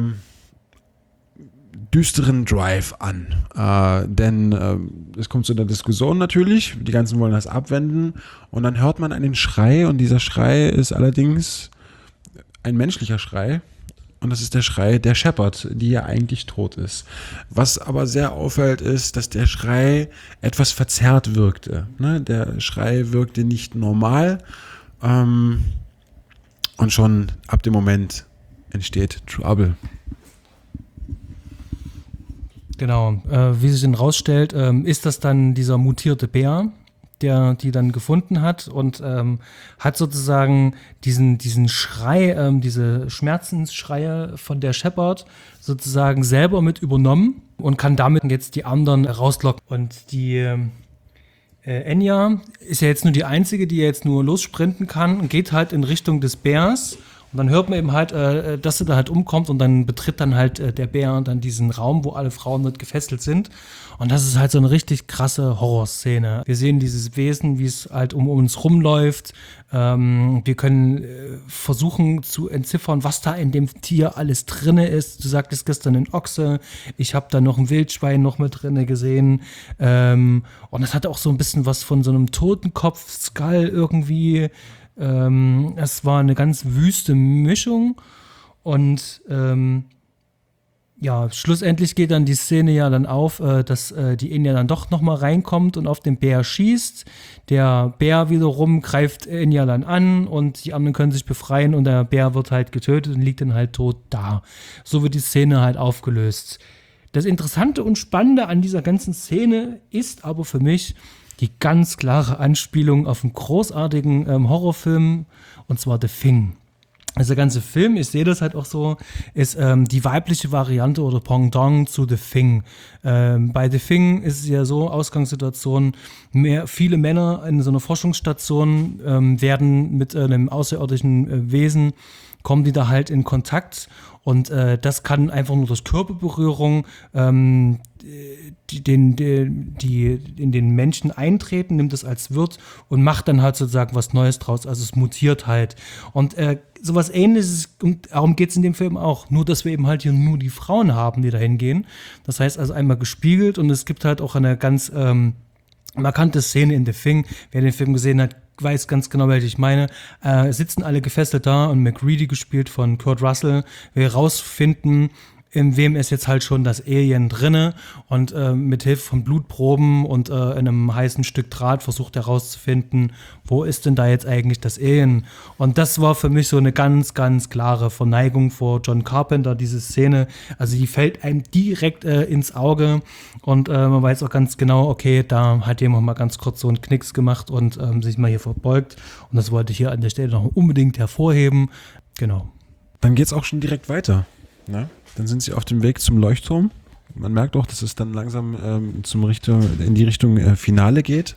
düsteren Drive an, äh, denn äh, es kommt zu einer Diskussion natürlich, die ganzen wollen das abwenden und dann hört man einen Schrei und dieser Schrei ist allerdings ein menschlicher Schrei und das ist der Schrei der Shepard, die ja eigentlich tot ist. Was aber sehr auffällt ist, dass der Schrei etwas verzerrt wirkte, ne? Der Schrei wirkte nicht normal ähm, und schon ab dem Moment entsteht Trouble. Genau, äh, wie sich dann rausstellt, ähm, ist das dann dieser mutierte Bär, der die dann gefunden hat und ähm, hat sozusagen diesen, diesen Schrei, ähm, diese Schmerzensschreie von der Shepard sozusagen selber mit übernommen und kann damit jetzt die anderen rauslocken. Und die äh, Enya ist ja jetzt nur die Einzige, die jetzt nur lossprinten kann und geht halt in Richtung des Bärs. Und dann hört man eben halt, äh, dass sie da halt umkommt und dann betritt dann halt äh, der Bär dann diesen Raum, wo alle Frauen dort gefesselt sind. Und das ist halt so eine richtig krasse Horrorszene. Wir sehen dieses Wesen, wie es halt um uns rumläuft. Ähm, wir können äh, versuchen zu entziffern, was da in dem Tier alles drinne ist. Du sagtest gestern ein Ochse. Ich habe da noch ein Wildschwein noch mit drinne gesehen. Ähm, und das hat auch so ein bisschen was von so einem Totenkopf-Skull irgendwie. Ähm, es war eine ganz wüste Mischung und ähm, ja, schlussendlich geht dann die Szene ja dann auf, äh, dass äh, die Enya dann doch nochmal reinkommt und auf den Bär schießt. Der Bär wiederum greift Enya dann an und die anderen können sich befreien und der Bär wird halt getötet und liegt dann halt tot da. So wird die Szene halt aufgelöst. Das Interessante und Spannende an dieser ganzen Szene ist aber für mich die ganz klare Anspielung auf einen großartigen ähm, Horrorfilm, und zwar The Thing. Also der ganze Film, ich sehe das halt auch so, ist ähm, die weibliche Variante oder Pendant zu The Thing. Ähm, bei The Thing ist es ja so, Ausgangssituation, mehr, viele Männer in so einer Forschungsstation ähm, werden mit äh, einem außerirdischen äh, Wesen, kommen die da halt in Kontakt und äh, das kann einfach nur durch Körperberührung ähm, die, den, die, die in den Menschen eintreten, nimmt es als Wirt und macht dann halt sozusagen was Neues draus, also es mutiert halt. Und äh, sowas Ähnliches, und darum geht es in dem Film auch, nur dass wir eben halt hier nur die Frauen haben, die da hingehen. Das heißt also einmal gespiegelt und es gibt halt auch eine ganz ähm, markante Szene in The Thing. Wer den Film gesehen hat, weiß ganz genau, welche ich meine. Äh, sitzen alle gefesselt da und MacReady, gespielt von Kurt Russell, will rausfinden, in wem ist jetzt halt schon das Alien drinne und äh, mit Hilfe von Blutproben und äh, einem heißen Stück Draht versucht herauszufinden, wo ist denn da jetzt eigentlich das Alien? Und das war für mich so eine ganz, ganz klare Verneigung vor John Carpenter, diese Szene. Also die fällt einem direkt äh, ins Auge und äh, man weiß auch ganz genau, okay, da hat jemand mal ganz kurz so einen Knicks gemacht und ähm, sich mal hier verbeugt. Und das wollte ich hier an der Stelle noch unbedingt hervorheben. Genau. Dann geht's auch schon direkt weiter. Ne? Dann sind sie auf dem Weg zum Leuchtturm. Man merkt auch, dass es dann langsam ähm, zum Richtung, in die Richtung äh, Finale geht.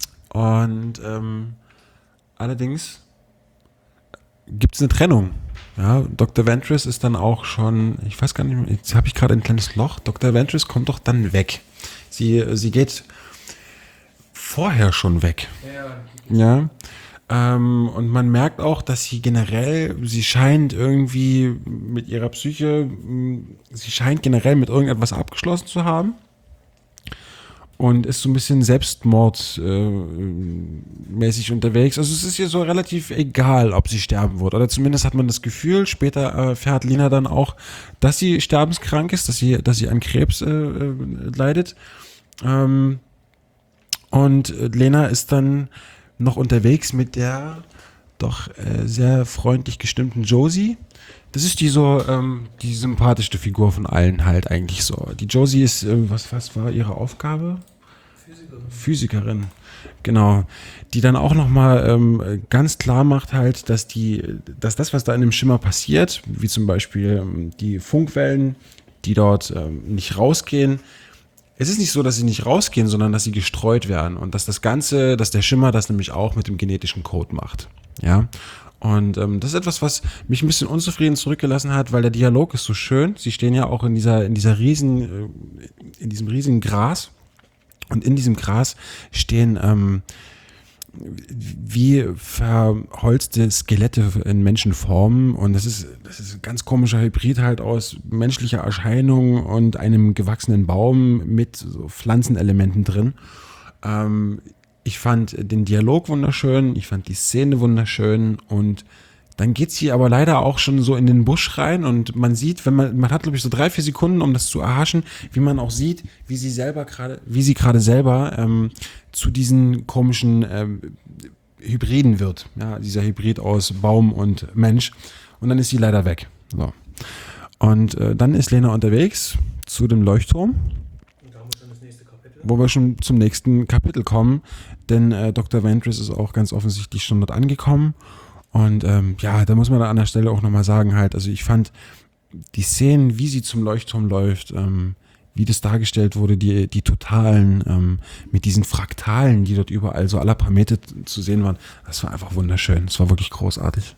Und ähm, allerdings gibt es eine Trennung Ja, Doktor Ventress ist dann auch schon, ich weiß gar nicht mehr, jetzt habe ich gerade ein kleines Loch. Doktor Ventress kommt doch dann weg. Sie, sie geht vorher schon weg. Ja. Ähm, und man merkt auch, dass sie generell, sie scheint irgendwie mit ihrer Psyche, sie scheint generell mit irgendetwas abgeschlossen zu haben. Und ist so ein bisschen selbstmordmäßig äh, unterwegs. Also es ist ihr so relativ egal, ob sie sterben wird. Oder zumindest hat man das Gefühl, später erfährt Lena dann auch, dass sie sterbenskrank ist, dass sie, dass sie an Krebs äh, leidet. Ähm, und Lena ist dann noch unterwegs mit der doch äh, sehr freundlich gestimmten Josie. Das ist die so, ähm, die sympathischste Figur von allen halt eigentlich so. Die Josie ist, äh, was, was war ihre Aufgabe? Physikerin. Physikerin, genau. Die dann auch nochmal ähm, ganz klar macht halt, dass die, dass das, was da in dem Schimmer passiert, wie zum Beispiel ähm, die Funkwellen, die dort ähm, nicht rausgehen, es ist nicht so, dass sie nicht rausgehen, sondern dass sie gestreut werden und dass das Ganze, dass der Schimmer das nämlich auch mit dem genetischen Code macht. Ja. Und ähm, das ist etwas, was mich ein bisschen unzufrieden zurückgelassen hat, weil der Dialog ist so schön. Sie stehen ja auch in dieser, in dieser riesen, äh, in diesem riesigen Gras. Und in diesem Gras stehen ähm, wie verholzte Skelette in Menschenformen. Und das ist, das ist ein ganz komischer Hybrid halt aus menschlicher Erscheinung und einem gewachsenen Baum mit so Pflanzenelementen drin. Ähm, Ich fand den Dialog wunderschön, ich fand die Szene wunderschön und dann geht sie aber leider auch schon so in den Busch rein und man sieht, wenn man, man hat glaube ich so drei, vier Sekunden, um das zu erhaschen, wie man auch sieht, wie sie selber gerade, wie sie gerade selber ähm, zu diesen komischen ähm, Hybriden wird. Ja, dieser Hybrid aus Baum und Mensch und dann ist sie leider weg. So. Und äh, dann ist Lena unterwegs zu dem Leuchtturm. Wo wir schon zum nächsten Kapitel kommen, denn äh, Doktor Ventress ist auch ganz offensichtlich schon dort angekommen und ähm, ja, da muss man da an der Stelle auch nochmal sagen halt, also ich fand die Szenen, wie sie zum Leuchtturm läuft, ähm, wie das dargestellt wurde, die, die Totalen ähm, mit diesen Fraktalen, die dort überall so aller paar Meter zu sehen waren, das war einfach wunderschön, das war wirklich großartig.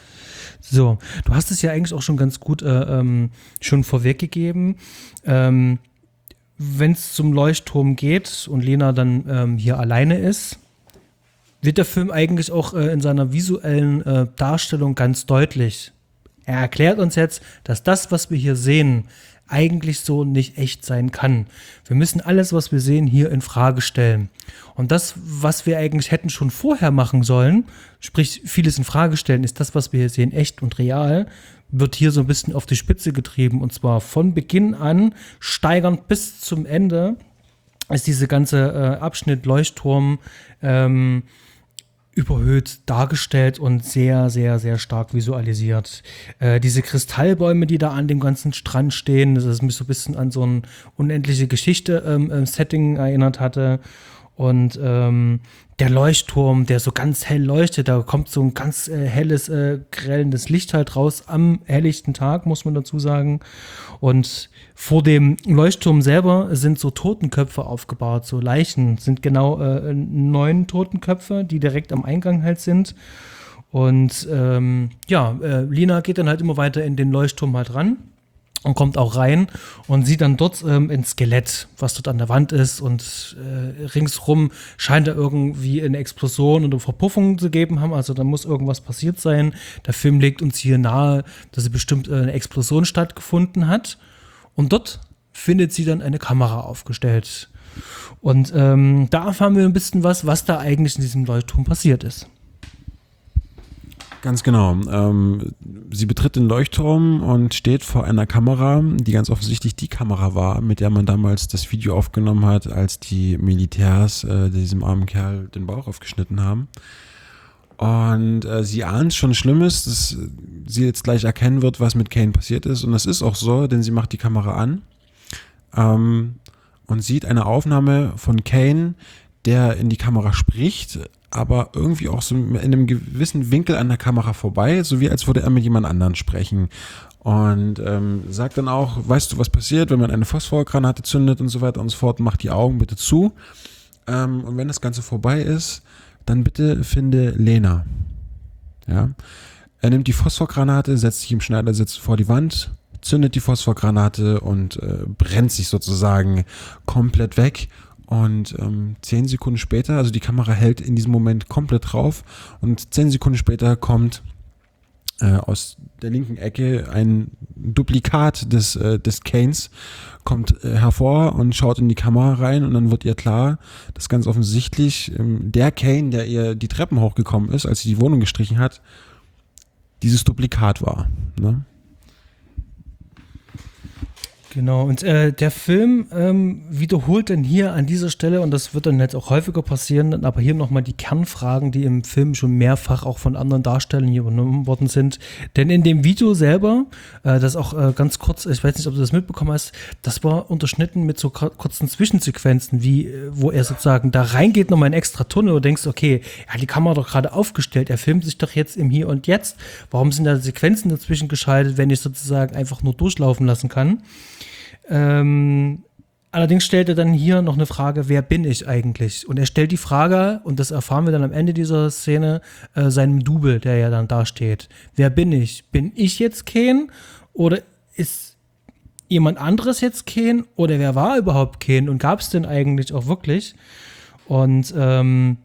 So, du hast es ja eigentlich auch schon ganz gut äh, ähm, schon vorweggegeben, ähm, wenn es zum Leuchtturm geht und Lena dann ähm, hier alleine ist, wird der Film eigentlich auch äh, in seiner visuellen äh, Darstellung ganz deutlich. Er erklärt uns jetzt, dass das, was wir hier sehen, eigentlich so nicht echt sein kann. Wir müssen alles, was wir sehen, hier in Frage stellen. Und das, was wir eigentlich hätten schon vorher machen sollen, sprich vieles in Frage stellen, ist das, was wir hier sehen, echt und real, wird hier so ein bisschen auf die Spitze getrieben und zwar von Beginn an steigernd bis zum Ende ist diese ganze äh, Abschnitt Leuchtturm ähm, überhöht dargestellt und sehr, sehr, sehr stark visualisiert. Äh, diese Kristallbäume, die da an dem ganzen Strand stehen, das ist mich so ein bisschen an so ein unendliche Geschichte-Setting ähm, erinnert hatte. Und ähm, der Leuchtturm, der so ganz hell leuchtet, da kommt so ein ganz äh, helles, äh, grellendes Licht halt raus am helllichten Tag, muss man dazu sagen. Und vor dem Leuchtturm selber sind so Totenköpfe aufgebaut, so Leichen, sind genau äh, neun Totenköpfe, die direkt am Eingang halt sind. Und ähm, ja, äh, Lena geht dann halt immer weiter in den Leuchtturm halt ran. Und kommt auch rein und sieht dann dort ähm, ein Skelett, was dort an der Wand ist und äh, ringsrum scheint da irgendwie eine Explosion und eine Verpuffung zu geben haben, also da muss irgendwas passiert sein. Der Film legt uns hier nahe, dass bestimmt äh, eine Explosion stattgefunden hat und dort findet sie dann eine Kamera aufgestellt. Und ähm, da erfahren wir ein bisschen was, was da eigentlich in diesem Leuchtturm passiert ist. Ganz genau. Ähm, sie betritt den Leuchtturm und steht vor einer Kamera, die ganz offensichtlich die Kamera war, mit der man damals das Video aufgenommen hat, als die Militärs äh, diesem armen Kerl den Bauch aufgeschnitten haben. Und äh, sie ahnt schon Schlimmes, dass sie jetzt gleich erkennen wird, was mit Kane passiert ist. Und das ist auch so, denn sie macht die Kamera an ähm, und sieht eine Aufnahme von Kane, der in die Kamera spricht, aber irgendwie auch so in einem gewissen Winkel an der Kamera vorbei, so wie als würde er mit jemand anderem sprechen. Und ähm, sagt dann auch, weißt du, was passiert, wenn man eine Phosphorgranate zündet und so weiter und so fort, mach die Augen bitte zu. Ähm, und wenn das Ganze vorbei ist, dann bitte finde Lena. Ja. Er nimmt die Phosphorgranate, setzt sich im Schneidersitz vor die Wand, zündet die Phosphorgranate und äh, brennt sich sozusagen komplett weg. Und ähm, zehn Sekunden später, also die Kamera hält in diesem Moment komplett drauf und zehn Sekunden später kommt äh, aus der linken Ecke ein Duplikat des, äh, des Kanes, kommt äh, hervor und schaut in die Kamera rein und dann wird ihr klar, dass ganz offensichtlich ähm, der Kane, der ihr die Treppen hochgekommen ist, als sie die Wohnung gestrichen hat, dieses Duplikat war. Ne? Genau, und äh, der Film ähm, wiederholt dann hier an dieser Stelle, und das wird dann jetzt auch häufiger passieren, aber hier nochmal die Kernfragen, die im Film schon mehrfach auch von anderen Darstellern hier übernommen worden sind. Denn in dem Video selber, äh, das auch äh, ganz kurz, ich weiß nicht, ob du das mitbekommen hast, das war unterschnitten mit so kurzen Zwischensequenzen, wie äh, wo er sozusagen da reingeht, nochmal in extra Tunnel und denkst, okay, er hat die Kamera doch gerade aufgestellt, er filmt sich doch jetzt im Hier und Jetzt. Warum sind da Sequenzen dazwischen geschaltet, wenn ich sozusagen einfach nur durchlaufen lassen kann? Ähm, allerdings stellt er dann hier noch eine Frage, wer bin ich eigentlich? Und er stellt die Frage, und das erfahren wir dann am Ende dieser Szene, äh, seinem Double, der ja dann da steht. Wer bin ich? Bin ich jetzt Kane? Oder ist jemand anderes jetzt Kane? Oder wer war überhaupt Kane? Und gab es denn eigentlich auch wirklich? Und ähm,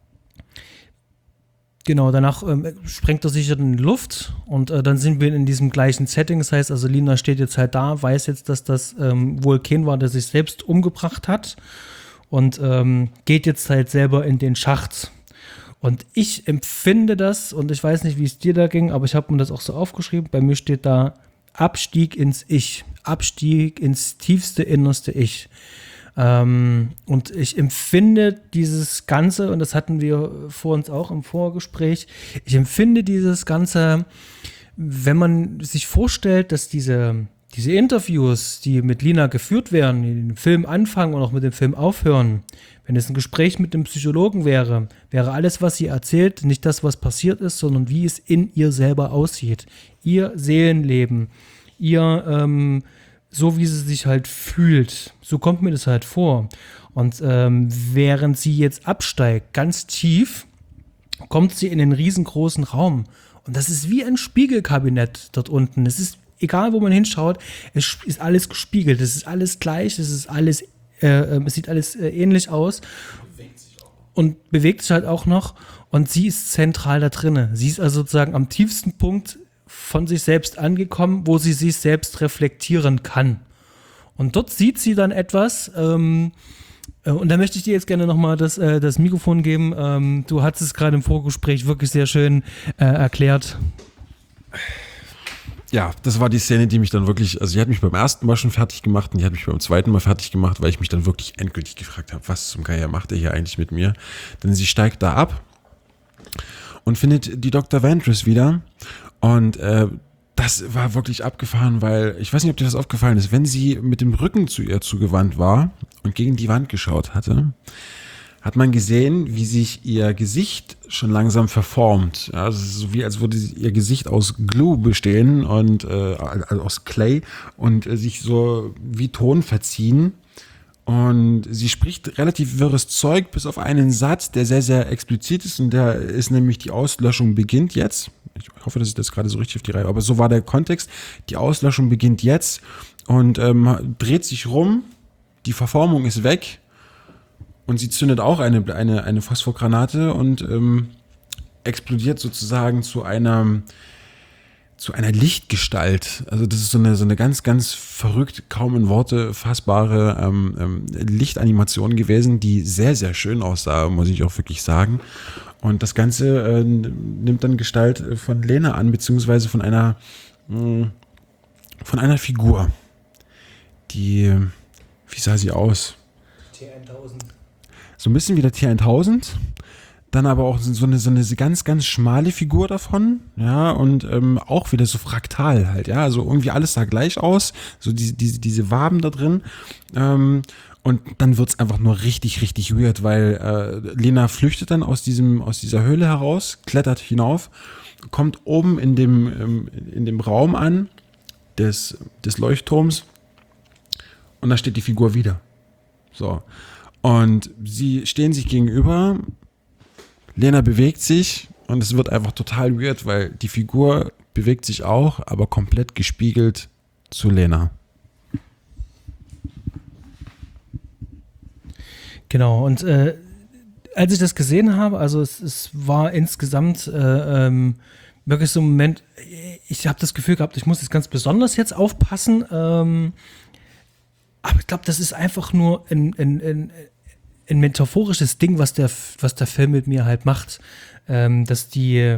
genau, danach ähm, sprengt er sich in die Luft und äh, dann sind wir in diesem gleichen Setting. Das heißt, also Lina steht jetzt halt da, weiß jetzt, dass das ähm, wohl Kane war, der sich selbst umgebracht hat und ähm, geht jetzt halt selber in den Schacht. Und ich empfinde das, und ich weiß nicht, wie es dir da ging, aber ich habe mir das auch so aufgeschrieben. Bei mir steht da Abstieg ins Ich, Abstieg ins tiefste, innerste Ich. Ähm, und ich empfinde dieses Ganze, und das hatten wir vor uns auch im Vorgespräch, ich empfinde dieses Ganze, wenn man sich vorstellt, dass diese, diese Interviews, die mit Lina geführt werden, die den Film anfangen und auch mit dem Film aufhören, wenn es ein Gespräch mit dem Psychologen wäre, wäre alles, was sie erzählt, nicht das, was passiert ist, sondern wie es in ihr selber aussieht. Ihr Seelenleben, ihr ähm, so wie sie sich halt fühlt, so kommt mir das halt vor. Und ähm, während sie jetzt absteigt, ganz tief, kommt sie in einen riesengroßen Raum. Und das ist wie ein Spiegelkabinett dort unten. Es ist, egal wo man hinschaut, es ist alles gespiegelt, es ist alles gleich, es ist alles, äh, es sieht alles äh, ähnlich aus. Bewegt sich auch. Und bewegt sich halt auch noch. Und sie ist zentral da drinne. Sie ist also sozusagen am tiefsten Punkt von sich selbst angekommen, wo sie sich selbst reflektieren kann. Und dort sieht sie dann etwas, ähm, äh, und da möchte ich dir jetzt gerne nochmal das, äh, das Mikrofon geben. Ähm, du hast es gerade im Vorgespräch wirklich sehr schön äh, erklärt. Ja, das war die Szene, die mich dann wirklich, also die hat mich beim ersten Mal schon fertig gemacht und die hat mich beim zweiten Mal fertig gemacht, weil ich mich dann wirklich endgültig gefragt habe, was zum Geier macht er hier eigentlich mit mir? Denn sie steigt da ab und findet die Doktor Ventress wieder. Und äh, das war wirklich abgefahren, weil, ich weiß nicht, ob dir das aufgefallen ist, wenn sie mit dem Rücken zu ihr zugewandt war und gegen die Wand geschaut hatte, hat man gesehen, wie sich ihr Gesicht schon langsam verformt. Ja, also es ist so wie, als würde ihr Gesicht aus Glue bestehen und äh, also aus Clay und äh, sich so wie Ton verziehen. Und sie spricht relativ wirres Zeug, bis auf einen Satz, der sehr, sehr explizit ist. Und der ist nämlich, die Auslöschung beginnt jetzt. Ich hoffe, dass ich das gerade so richtig auf die Reihe habe. Aber so war der Kontext. Die Auslöschung beginnt jetzt und ähm, dreht sich rum. Die Verformung ist weg. Und sie zündet auch eine, eine, eine Phosphorgranate und ähm, explodiert sozusagen zu einer... zu einer Lichtgestalt. Also das ist so eine, so eine ganz, ganz verrückt, kaum in Worte fassbare ähm, ähm, Lichtanimation gewesen, die sehr, sehr schön aussah, muss ich auch wirklich sagen. Und das Ganze äh, nimmt dann Gestalt von Lena an, beziehungsweise von einer, mh, von einer Figur, die, wie sah sie aus? T tausend. So ein bisschen wie der T tausend. Dann aber auch so eine, so eine ganz, ganz schmale Figur davon, ja, und ähm, auch wieder so fraktal halt, ja, also irgendwie alles sah gleich aus, so diese, diese, diese Waben da drin, ähm, und dann wird's einfach nur richtig, richtig weird, weil äh, Lena flüchtet dann aus diesem, aus dieser Höhle heraus, klettert hinauf, kommt oben in dem, ähm, in dem Raum an, des, des Leuchtturms, und da steht die Figur wieder, so, und sie stehen sich gegenüber. Lena bewegt sich und es wird einfach total weird, weil die Figur bewegt sich auch, aber komplett gespiegelt zu Lena. Genau, und äh, als ich das gesehen habe, also es, es war insgesamt äh, ähm, wirklich so ein Moment, ich habe das Gefühl gehabt, ich muss jetzt ganz besonders jetzt aufpassen, ähm, aber ich glaube, das ist einfach nur ein, ein, ein, ein metaphorisches Ding, was der, was der Film mit mir halt macht, ähm, dass die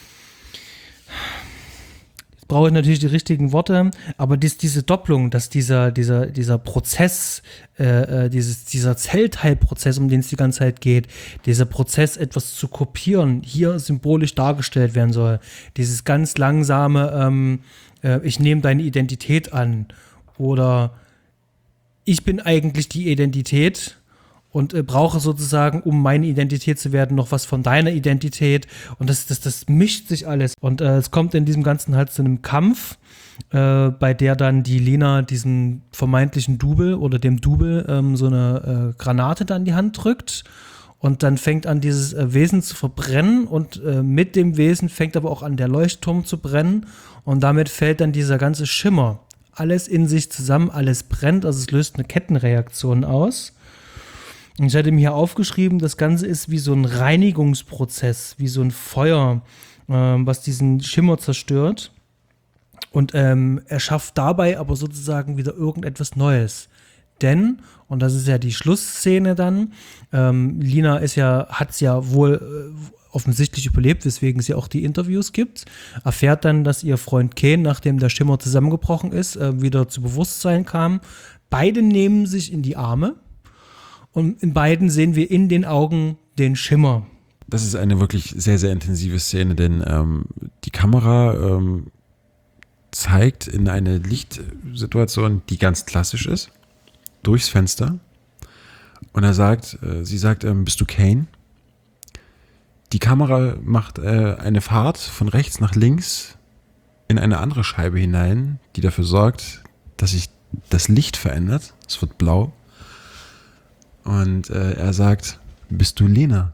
brauche ich natürlich die richtigen Worte, aber dies, diese Doppelung, dass dieser, dieser, dieser Prozess, äh, dieses, dieser Zellteilprozess, um den es die ganze Zeit geht, dieser Prozess, etwas zu kopieren, hier symbolisch dargestellt werden soll, dieses ganz langsame, ähm, äh, ich nehme deine Identität an oder ich bin eigentlich die Identität und äh, brauche sozusagen, um meine Identität zu werden, noch was von deiner Identität. Und das, das, das mischt sich alles. Und äh, es kommt in diesem Ganzen halt zu einem Kampf, äh, bei der dann die Lena diesem vermeintlichen Double oder dem Double ähm, so eine äh, Granate dann in die Hand drückt. Und dann fängt an, dieses äh, Wesen zu verbrennen. Und äh, mit dem Wesen fängt aber auch an, der Leuchtturm zu brennen. Und damit fällt dann dieser ganze Schimmer. Alles in sich zusammen, alles brennt. Also es löst eine Kettenreaktion aus. Und ich hatte mir hier aufgeschrieben, das Ganze ist wie so ein Reinigungsprozess, wie so ein Feuer, äh, was diesen Schimmer zerstört. Und ähm, er schafft dabei aber sozusagen wieder irgendetwas Neues. Denn, und das ist ja die Schlussszene dann, ähm, Lina ist ja, hat es ja wohl äh, offensichtlich überlebt, weswegen es ja auch die Interviews gibt, erfährt dann, dass ihr Freund Kane, nachdem der Schimmer zusammengebrochen ist, äh, wieder zu Bewusstsein kam. Beide nehmen sich in die Arme. Und in beiden sehen wir in den Augen den Schimmer. Das ist eine wirklich sehr, sehr intensive Szene, denn ähm, die Kamera ähm, zeigt in eine Lichtsituation, die ganz klassisch ist, durchs Fenster. Und er sagt, äh, sie sagt, ähm, bist du Kane? Die Kamera macht äh, eine Fahrt von rechts nach links in eine andere Scheibe hinein, die dafür sorgt, dass sich das Licht verändert. Es wird blau. Und äh, er sagt, bist du Lena?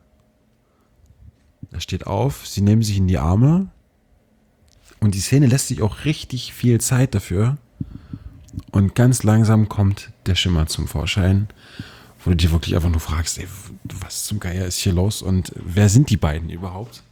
Er steht auf, sie nehmen sich in die Arme und die Szene lässt sich auch richtig viel Zeit dafür. Und ganz langsam kommt der Schimmer zum Vorschein, wo du dir wirklich einfach nur fragst, ey, was zum Geier ist hier los und wer sind die beiden überhaupt?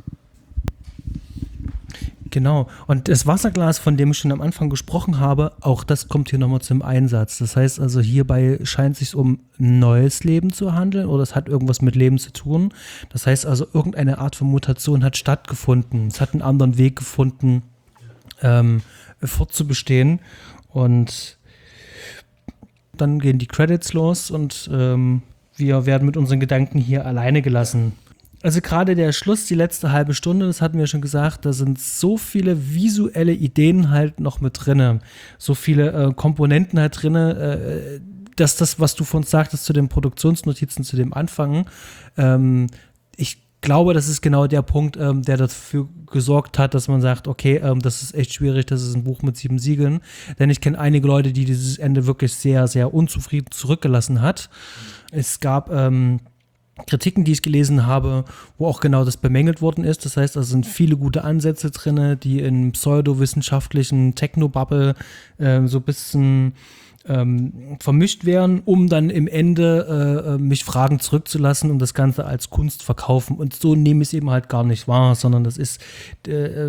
Genau. Und das Wasserglas, von dem ich schon am Anfang gesprochen habe, auch das kommt hier nochmal zum Einsatz. Das heißt also, hierbei scheint es sich um neues Leben zu handeln oder es hat irgendwas mit Leben zu tun. Das heißt also, irgendeine Art von Mutation hat stattgefunden. Es hat einen anderen Weg gefunden, ähm, fortzubestehen. Und dann gehen die Credits los und ähm, wir werden mit unseren Gedanken hier alleine gelassen. Also gerade der Schluss, die letzte halbe Stunde, das hatten wir schon gesagt, da sind so viele visuelle Ideen halt noch mit drinne, so viele äh, Komponenten halt drinne, äh, dass das, was du von uns sagtest zu den Produktionsnotizen, zu dem Anfang, ähm, ich glaube, das ist genau der Punkt, ähm, der dafür gesorgt hat, dass man sagt, okay, ähm, das ist echt schwierig, das ist ein Buch mit sieben Siegeln, denn ich kenne einige Leute, die dieses Ende wirklich sehr, sehr unzufrieden zurückgelassen hat. Es gab ähm, Kritiken, die ich gelesen habe, wo auch genau das bemängelt worden ist. Das heißt, da sind viele gute Ansätze drin, die in pseudowissenschaftlichen Technobubble äh, so ein bisschen ähm, vermischt werden, um dann im Ende äh, mich Fragen zurückzulassen und das Ganze als Kunst verkaufen. Und so nehme ich es eben halt gar nicht wahr, sondern das ist äh,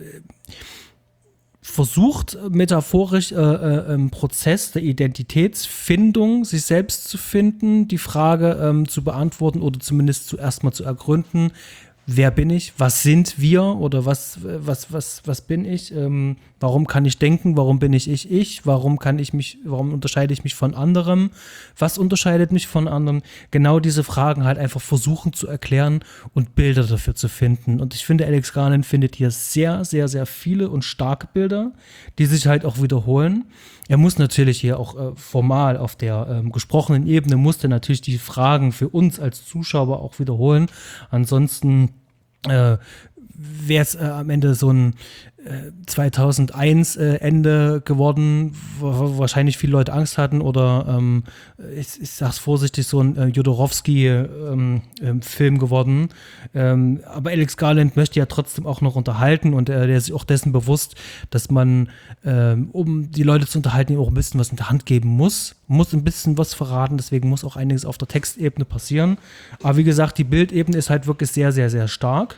versucht metaphorisch äh, äh, im Prozess der Identitätsfindung, sich selbst zu finden, die Frage ähm, zu beantworten oder zumindest zuerst mal zu ergründen, wer bin ich, was sind wir oder was, was, was, was bin ich, ähm, warum kann ich denken, warum bin ich ich, ich, warum kann ich mich, warum unterscheide ich mich von anderem, was unterscheidet mich von anderen, genau diese Fragen halt einfach versuchen zu erklären und Bilder dafür zu finden. Und ich finde, Alex Garland findet hier sehr, sehr, sehr viele und starke Bilder, die sich halt auch wiederholen. Er muss natürlich hier auch äh, formal auf der ähm, gesprochenen Ebene, musste natürlich die Fragen für uns als Zuschauer auch wiederholen. Ansonsten äh, wäre es äh, am Ende so ein zweitausendeins äh, Ende geworden, wo wahrscheinlich viele Leute Angst hatten oder ähm, ich, ich sag's vorsichtig, so ein äh, Jodorowsky-Film ähm, geworden. Ähm, aber Alex Garland möchte ja trotzdem auch noch unterhalten und äh, der ist sich auch dessen bewusst, dass man, ähm, um die Leute zu unterhalten, auch ein bisschen was in der Hand geben muss, muss ein bisschen was verraten, deswegen muss auch einiges auf der Textebene passieren. Aber wie gesagt, die Bildebene ist halt wirklich sehr, sehr, sehr stark.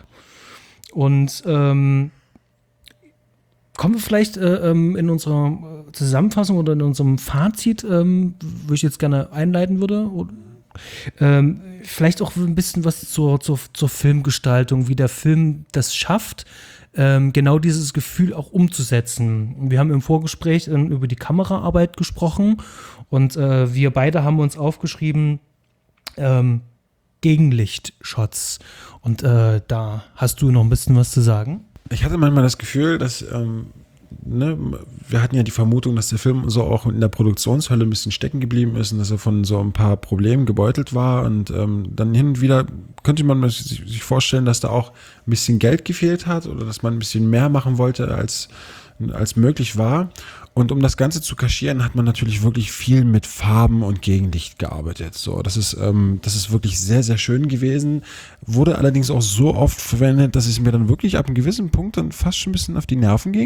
Und ähm, kommen wir vielleicht äh, in unserer Zusammenfassung oder in unserem Fazit, ähm, wo ich jetzt gerne einleiten würde, oder, ähm, vielleicht auch ein bisschen was zur, zur, zur Filmgestaltung, wie der Film das schafft, ähm, genau dieses Gefühl auch umzusetzen. Wir haben im Vorgespräch ähm, über die Kameraarbeit gesprochen und äh, wir beide haben uns aufgeschrieben, ähm, Gegenlichtshots. Und äh, da hast du noch ein bisschen was zu sagen. Ich hatte manchmal das Gefühl, dass, ähm, ne, wir hatten ja die Vermutung, dass der Film so auch in der Produktionshölle ein bisschen stecken geblieben ist und dass er von so ein paar Problemen gebeutelt war und ähm, dann hin und wieder könnte man sich, sich vorstellen, dass da auch ein bisschen Geld gefehlt hat oder dass man ein bisschen mehr machen wollte, als, als möglich war. Und um das Ganze zu kaschieren, hat man natürlich wirklich viel mit Farben und Gegenlicht gearbeitet. So, das ist, ähm, das ist wirklich sehr, sehr schön gewesen. Wurde allerdings auch so oft verwendet, dass es mir dann wirklich ab einem gewissen Punkt dann fast schon ein bisschen auf die Nerven ging,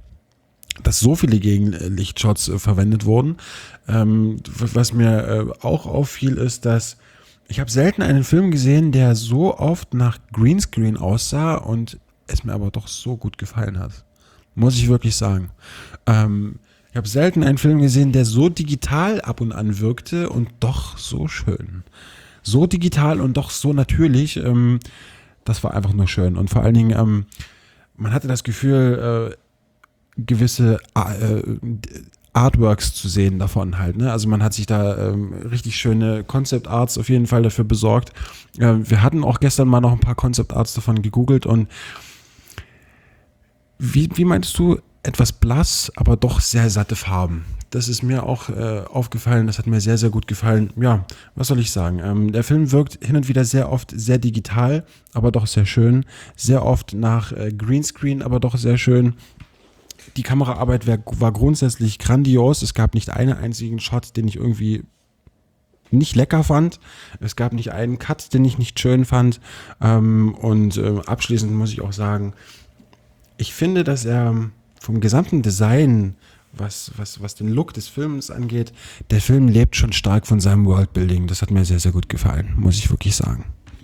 dass so viele Gegenlichtshots äh, verwendet wurden. Ähm, was mir äh, auch auffiel, ist, dass ich habe selten einen Film gesehen, der so oft nach Greenscreen aussah und es mir aber doch so gut gefallen hat. Muss ich wirklich sagen. Ähm, ich habe selten einen Film gesehen, der so digital ab und an wirkte und doch so schön. So digital und doch so natürlich. Ähm, das war einfach nur schön. Und vor allen Dingen, ähm, man hatte das Gefühl, äh, gewisse äh, Artworks zu sehen davon halt. Ne? Also man hat sich da ähm, richtig schöne Concept Arts auf jeden Fall dafür besorgt. Äh, wir hatten auch gestern mal noch ein paar Concept Arts davon gegoogelt und Wie, wie meinst du, etwas blass, aber doch sehr satte Farben? Das ist mir auch äh, aufgefallen, das hat mir sehr, sehr gut gefallen. Ja, was soll ich sagen? Ähm, der Film wirkt hin und wieder sehr oft sehr digital, aber doch sehr schön. Sehr oft nach äh, Greenscreen, aber doch sehr schön. Die Kameraarbeit wär, war grundsätzlich grandios. Es gab nicht einen einzigen Shot, den ich irgendwie nicht lecker fand. Es gab nicht einen Cut, den ich nicht schön fand. Ähm, und äh, abschließend muss ich auch sagen, ich finde, dass er vom gesamten Design, was, was, was den Look des Films angeht, der Film lebt schon stark von seinem Worldbuilding. Das hat mir sehr, sehr gut gefallen, muss ich wirklich sagen.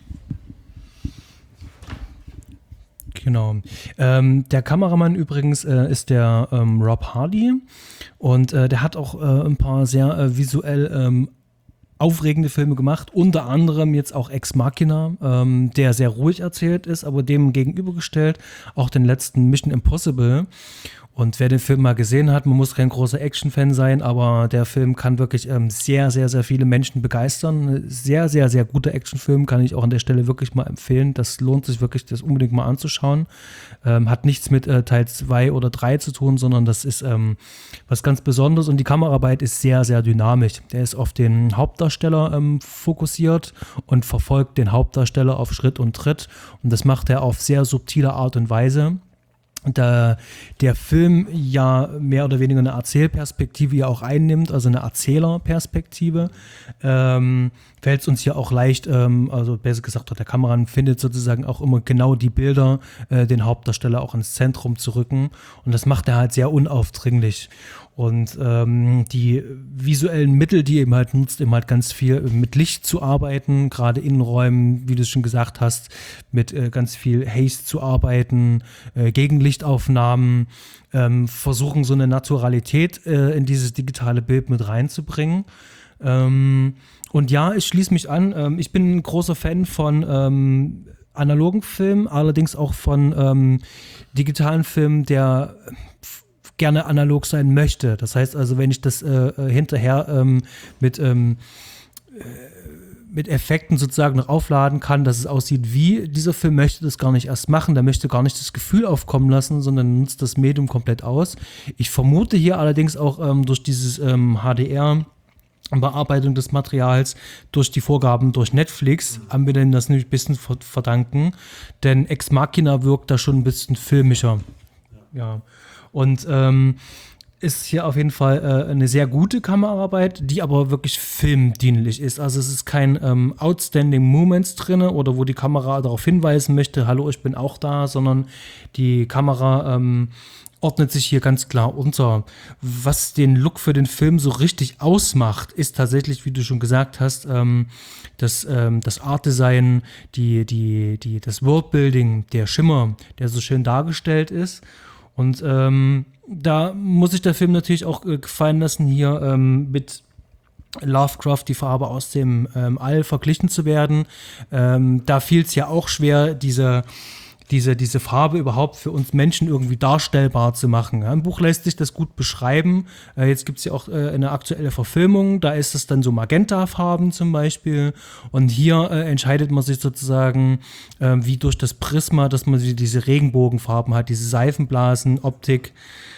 Genau. Ähm, der Kameramann übrigens äh, ist der ähm, Rob Hardy und äh, der hat auch äh, ein paar sehr äh, visuell ähm, aufregende Filme gemacht, unter anderem jetzt auch Ex Machina, ähm, der sehr ruhig erzählt ist, aber dem gegenübergestellt auch den letzten Mission Impossible. Und wer den Film mal gesehen hat, man muss kein großer Action-Fan sein, aber der Film kann wirklich ähm, sehr, sehr, sehr viele Menschen begeistern. Sehr, sehr, sehr guter Actionfilm, kann ich auch an der Stelle wirklich mal empfehlen. Das lohnt sich wirklich, das unbedingt mal anzuschauen. Ähm, hat nichts mit äh, Teil zwei oder drei zu tun, sondern das ist ähm, was ganz Besonderes und die Kameraarbeit ist sehr, sehr dynamisch. Der ist auf den Hauptdarsteller ähm, fokussiert und verfolgt den Hauptdarsteller auf Schritt und Tritt und das macht er auf sehr subtile Art und Weise. Da der Film ja mehr oder weniger eine Erzählperspektive ja auch einnimmt, also eine Erzählerperspektive, ähm, fällt es uns hier auch leicht, ähm, also besser gesagt, der Kameramann findet sozusagen auch immer genau die Bilder, äh, den Hauptdarsteller auch ins Zentrum zu rücken und das macht er halt sehr unaufdringlich. Und ähm, die visuellen Mittel, die eben halt nutzt, eben halt ganz viel mit Licht zu arbeiten, gerade Innenräumen, wie du es schon gesagt hast, mit äh, ganz viel Haze zu arbeiten, äh, Gegenlichtaufnahmen, ähm, versuchen so eine Naturalität äh, in dieses digitale Bild mit reinzubringen. Ähm, und ja, ich schließe mich an, ähm, ich bin ein großer Fan von ähm, analogen Filmen, allerdings auch von ähm, digitalen Filmen, der gerne analog sein möchte. Das heißt also, wenn ich das äh, hinterher ähm, mit, ähm, äh, mit Effekten sozusagen noch aufladen kann, dass es aussieht wie, dieser Film möchte das gar nicht erst machen, der möchte gar nicht das Gefühl aufkommen lassen, sondern nutzt das Medium komplett aus. Ich vermute hier allerdings auch ähm, durch dieses ähm, H D R Bearbeitung des Materials durch die Vorgaben durch Netflix haben wir denn das nämlich ein bisschen verdanken, denn Ex Machina wirkt da schon ein bisschen filmischer. ja. Und ähm, ist hier auf jeden Fall äh, eine sehr gute Kameraarbeit, die aber wirklich filmdienlich ist. Also es ist kein ähm, Outstanding Moments drin oder wo die Kamera darauf hinweisen möchte, hallo, ich bin auch da, sondern die Kamera ähm, ordnet sich hier ganz klar unter. Was den Look für den Film so richtig ausmacht, ist tatsächlich, wie du schon gesagt hast, ähm, das, ähm, das Art-Design, die, die, die, das Worldbuilding, der Schimmer, der so schön dargestellt ist. Und ähm, da muss sich der Film natürlich auch äh, gefallen lassen, hier ähm, mit Lovecraft, die Farbe aus dem ähm, All, verglichen zu werden. Ähm, da fiel es ja auch schwer, diese Diese, diese Farbe überhaupt für uns Menschen irgendwie darstellbar zu machen. Ja, im Buch lässt sich das gut beschreiben. Äh, jetzt gibt es ja auch äh, eine aktuelle Verfilmung, da ist es dann so Magenta-Farben zum Beispiel. Und hier äh, entscheidet man sich sozusagen, äh, wie durch das Prisma, dass man diese Regenbogenfarben hat, diese Seifenblasen, Optik,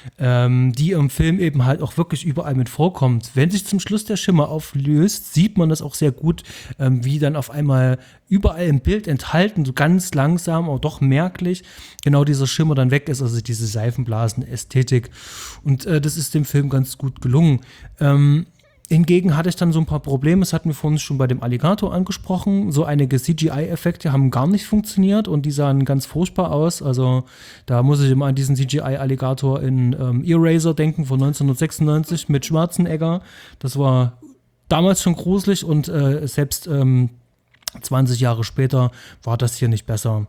ähm, die im Film eben halt auch wirklich überall mit vorkommt. Wenn sich zum Schluss der Schimmer auflöst, sieht man das auch sehr gut, ähm, wie dann auf einmal überall im Bild enthalten, so ganz langsam, aber doch merklich, genau dieser Schimmer dann weg ist, also diese Seifenblasen-Ästhetik. Und äh, das ist dem Film ganz gut gelungen. Ähm, hingegen hatte ich dann so ein paar Probleme, das hatten wir vorhin schon bei dem Alligator angesprochen, so einige C G I-Effekte haben gar nicht funktioniert und die sahen ganz furchtbar aus, also da muss ich immer an diesen C G I-Alligator in ähm, Eraser denken von neunzehnhundertsechsundneunzig mit Schwarzenegger, das war damals schon gruselig und äh, selbst ähm, zwanzig Jahre später war das hier nicht besser.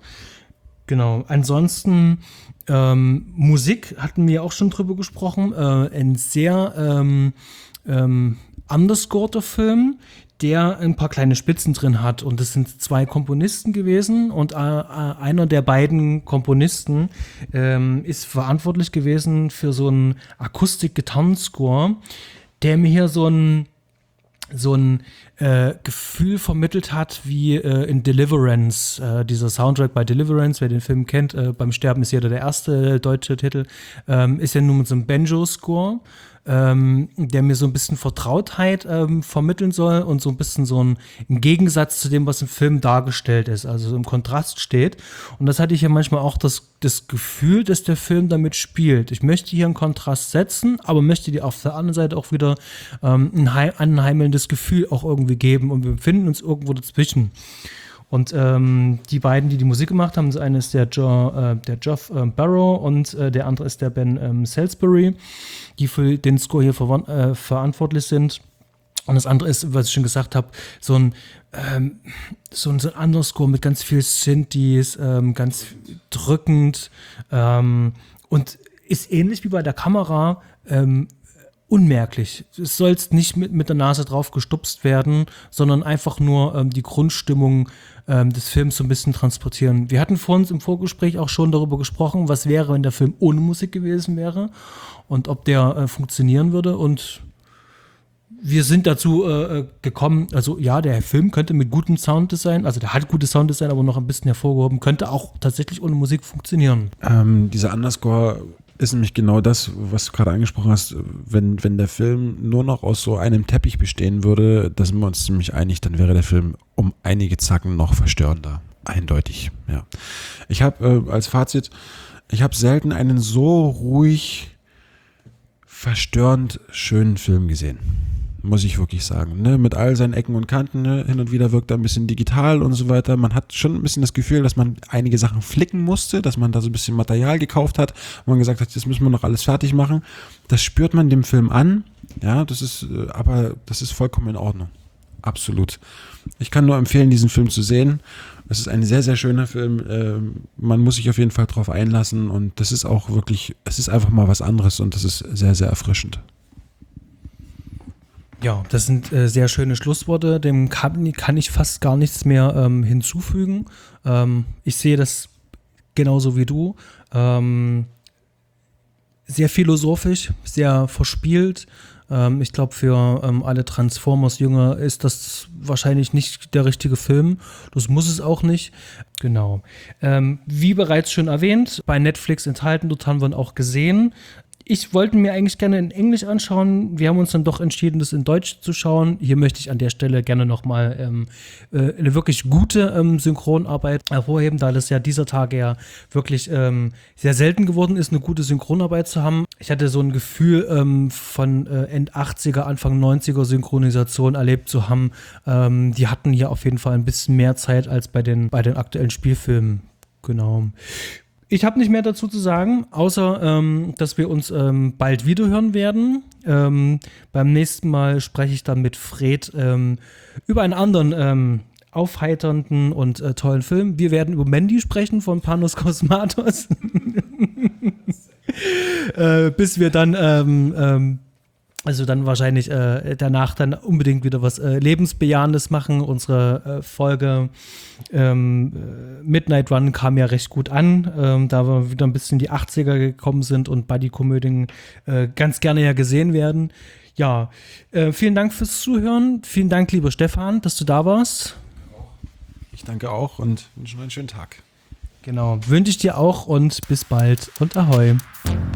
Genau, ansonsten ähm, Musik hatten wir auch schon drüber gesprochen, äh, ein sehr ähm, ähm, underscorter Film, der ein paar kleine Spitzen drin hat und das sind zwei Komponisten gewesen und äh, einer der beiden Komponisten ähm, ist verantwortlich gewesen für so einen Akustik-Gitarrenscore, der mir hier so ein so ein äh, Gefühl vermittelt hat, wie äh, in Deliverance, äh, dieser Soundtrack bei Deliverance, wer den Film kennt, äh, beim Sterben ist jeder der erste deutsche Titel, ähm, ist ja nur mit so einem Banjo-Score, ähm, der mir so ein bisschen Vertrautheit ähm, vermitteln soll und so ein bisschen so ein im Gegensatz zu dem, was im Film dargestellt ist, also so im Kontrast steht. Und das hatte ich ja manchmal auch das, das Gefühl, dass der Film damit spielt. Ich möchte hier einen Kontrast setzen, aber möchte dir auf der anderen Seite auch wieder ähm, ein heim- anheimelndes Gefühl auch irgendwie geben und wir befinden uns irgendwo dazwischen. Und ähm, die beiden, die die Musik gemacht haben, das eine ist der, jo, äh, der Geoff äh, Barrow und äh, der andere ist der Ben ähm, Salisbury, die für den Score hier ver- äh, verantwortlich sind. Und das andere ist, was ich schon gesagt habe, so ein ähm, so ein, so ein anderer Score mit ganz viel Synthes, ähm, ganz drückend ähm, und ist ähnlich wie bei der Kamera ähm, unmerklich. Es soll nicht mit, mit der Nase drauf gestupst werden, sondern einfach nur ähm, die Grundstimmung ähm, des Films so ein bisschen transportieren. Wir hatten vor uns im Vorgespräch auch schon darüber gesprochen, was wäre, wenn der Film ohne Musik gewesen wäre und ob der äh, funktionieren würde und wir sind dazu äh, gekommen, also ja, der Film könnte mit gutem Sounddesign, also der hat gutes Sounddesign, aber noch ein bisschen hervorgehoben, könnte auch tatsächlich ohne Musik funktionieren. Ähm, dieser Underscore ist nämlich genau das, was du gerade angesprochen hast. Wenn, wenn der Film nur noch aus so einem Teppich bestehen würde, da sind wir uns ziemlich einig, dann wäre der Film um einige Zacken noch verstörender. Eindeutig, ja. Ich habe äh, als Fazit, ich habe selten einen so ruhig, verstörend schönen Film gesehen. Muss ich wirklich sagen. Ne? Mit all seinen Ecken und Kanten, ne? Hin und wieder wirkt er ein bisschen digital und so weiter. Man hat schon ein bisschen das Gefühl, dass man einige Sachen flicken musste, dass man da so ein bisschen Material gekauft hat, wo man gesagt hat, das müssen wir noch alles fertig machen. Das spürt man dem Film an. Ja, das ist, aber das ist vollkommen in Ordnung. Absolut. Ich kann nur empfehlen, diesen Film zu sehen. Es ist ein sehr, sehr schöner Film. Man muss sich auf jeden Fall drauf einlassen und das ist auch wirklich, es ist einfach mal was anderes und das ist sehr, sehr erfrischend. Ja, das sind äh, sehr schöne Schlussworte. Dem kann, kann ich fast gar nichts mehr ähm, hinzufügen. Ähm, ich sehe das genauso wie du. Ähm, sehr philosophisch, sehr verspielt. Ähm, ich glaube, für ähm, alle Transformers-Jünger ist das wahrscheinlich nicht der richtige Film. Das muss es auch nicht. Genau. Ähm, wie bereits schon erwähnt, bei Netflix enthalten, dort haben wir ihn auch gesehen. Ich wollte mir eigentlich gerne in Englisch anschauen. Wir haben uns dann doch entschieden, das in Deutsch zu schauen. Hier möchte ich an der Stelle gerne nochmal ähm, äh, eine wirklich gute ähm, Synchronarbeit hervorheben, da das ja dieser Tage ja wirklich ähm, sehr selten geworden ist, eine gute Synchronarbeit zu haben. Ich hatte so ein Gefühl ähm, von äh, End achtziger, Anfang neunziger Synchronisation erlebt zu haben. Ähm, die hatten hier auf jeden Fall ein bisschen mehr Zeit als bei den, bei den aktuellen Spielfilmen. Genau. Ich habe nicht mehr dazu zu sagen, außer, ähm, dass wir uns ähm, bald wiederhören werden. Ähm, beim nächsten Mal spreche ich dann mit Fred ähm, über einen anderen ähm, aufheiternden und äh, tollen Film. Wir werden über Mandy sprechen von Panos Cosmatos. äh, bis wir dann ähm, ähm, Also dann wahrscheinlich äh, danach dann unbedingt wieder was äh, Lebensbejahendes machen. Unsere äh, Folge ähm, Midnight Run kam ja recht gut an, ähm, da wir wieder ein bisschen in die achtziger gekommen sind und Buddy-Komödien äh, ganz gerne ja gesehen werden. Ja, äh, vielen Dank fürs Zuhören. Vielen Dank, lieber Stefan, dass du da warst. Ich danke auch und wünsche noch einen schönen Tag. Genau, wünsche ich dir auch und bis bald und Ahoi.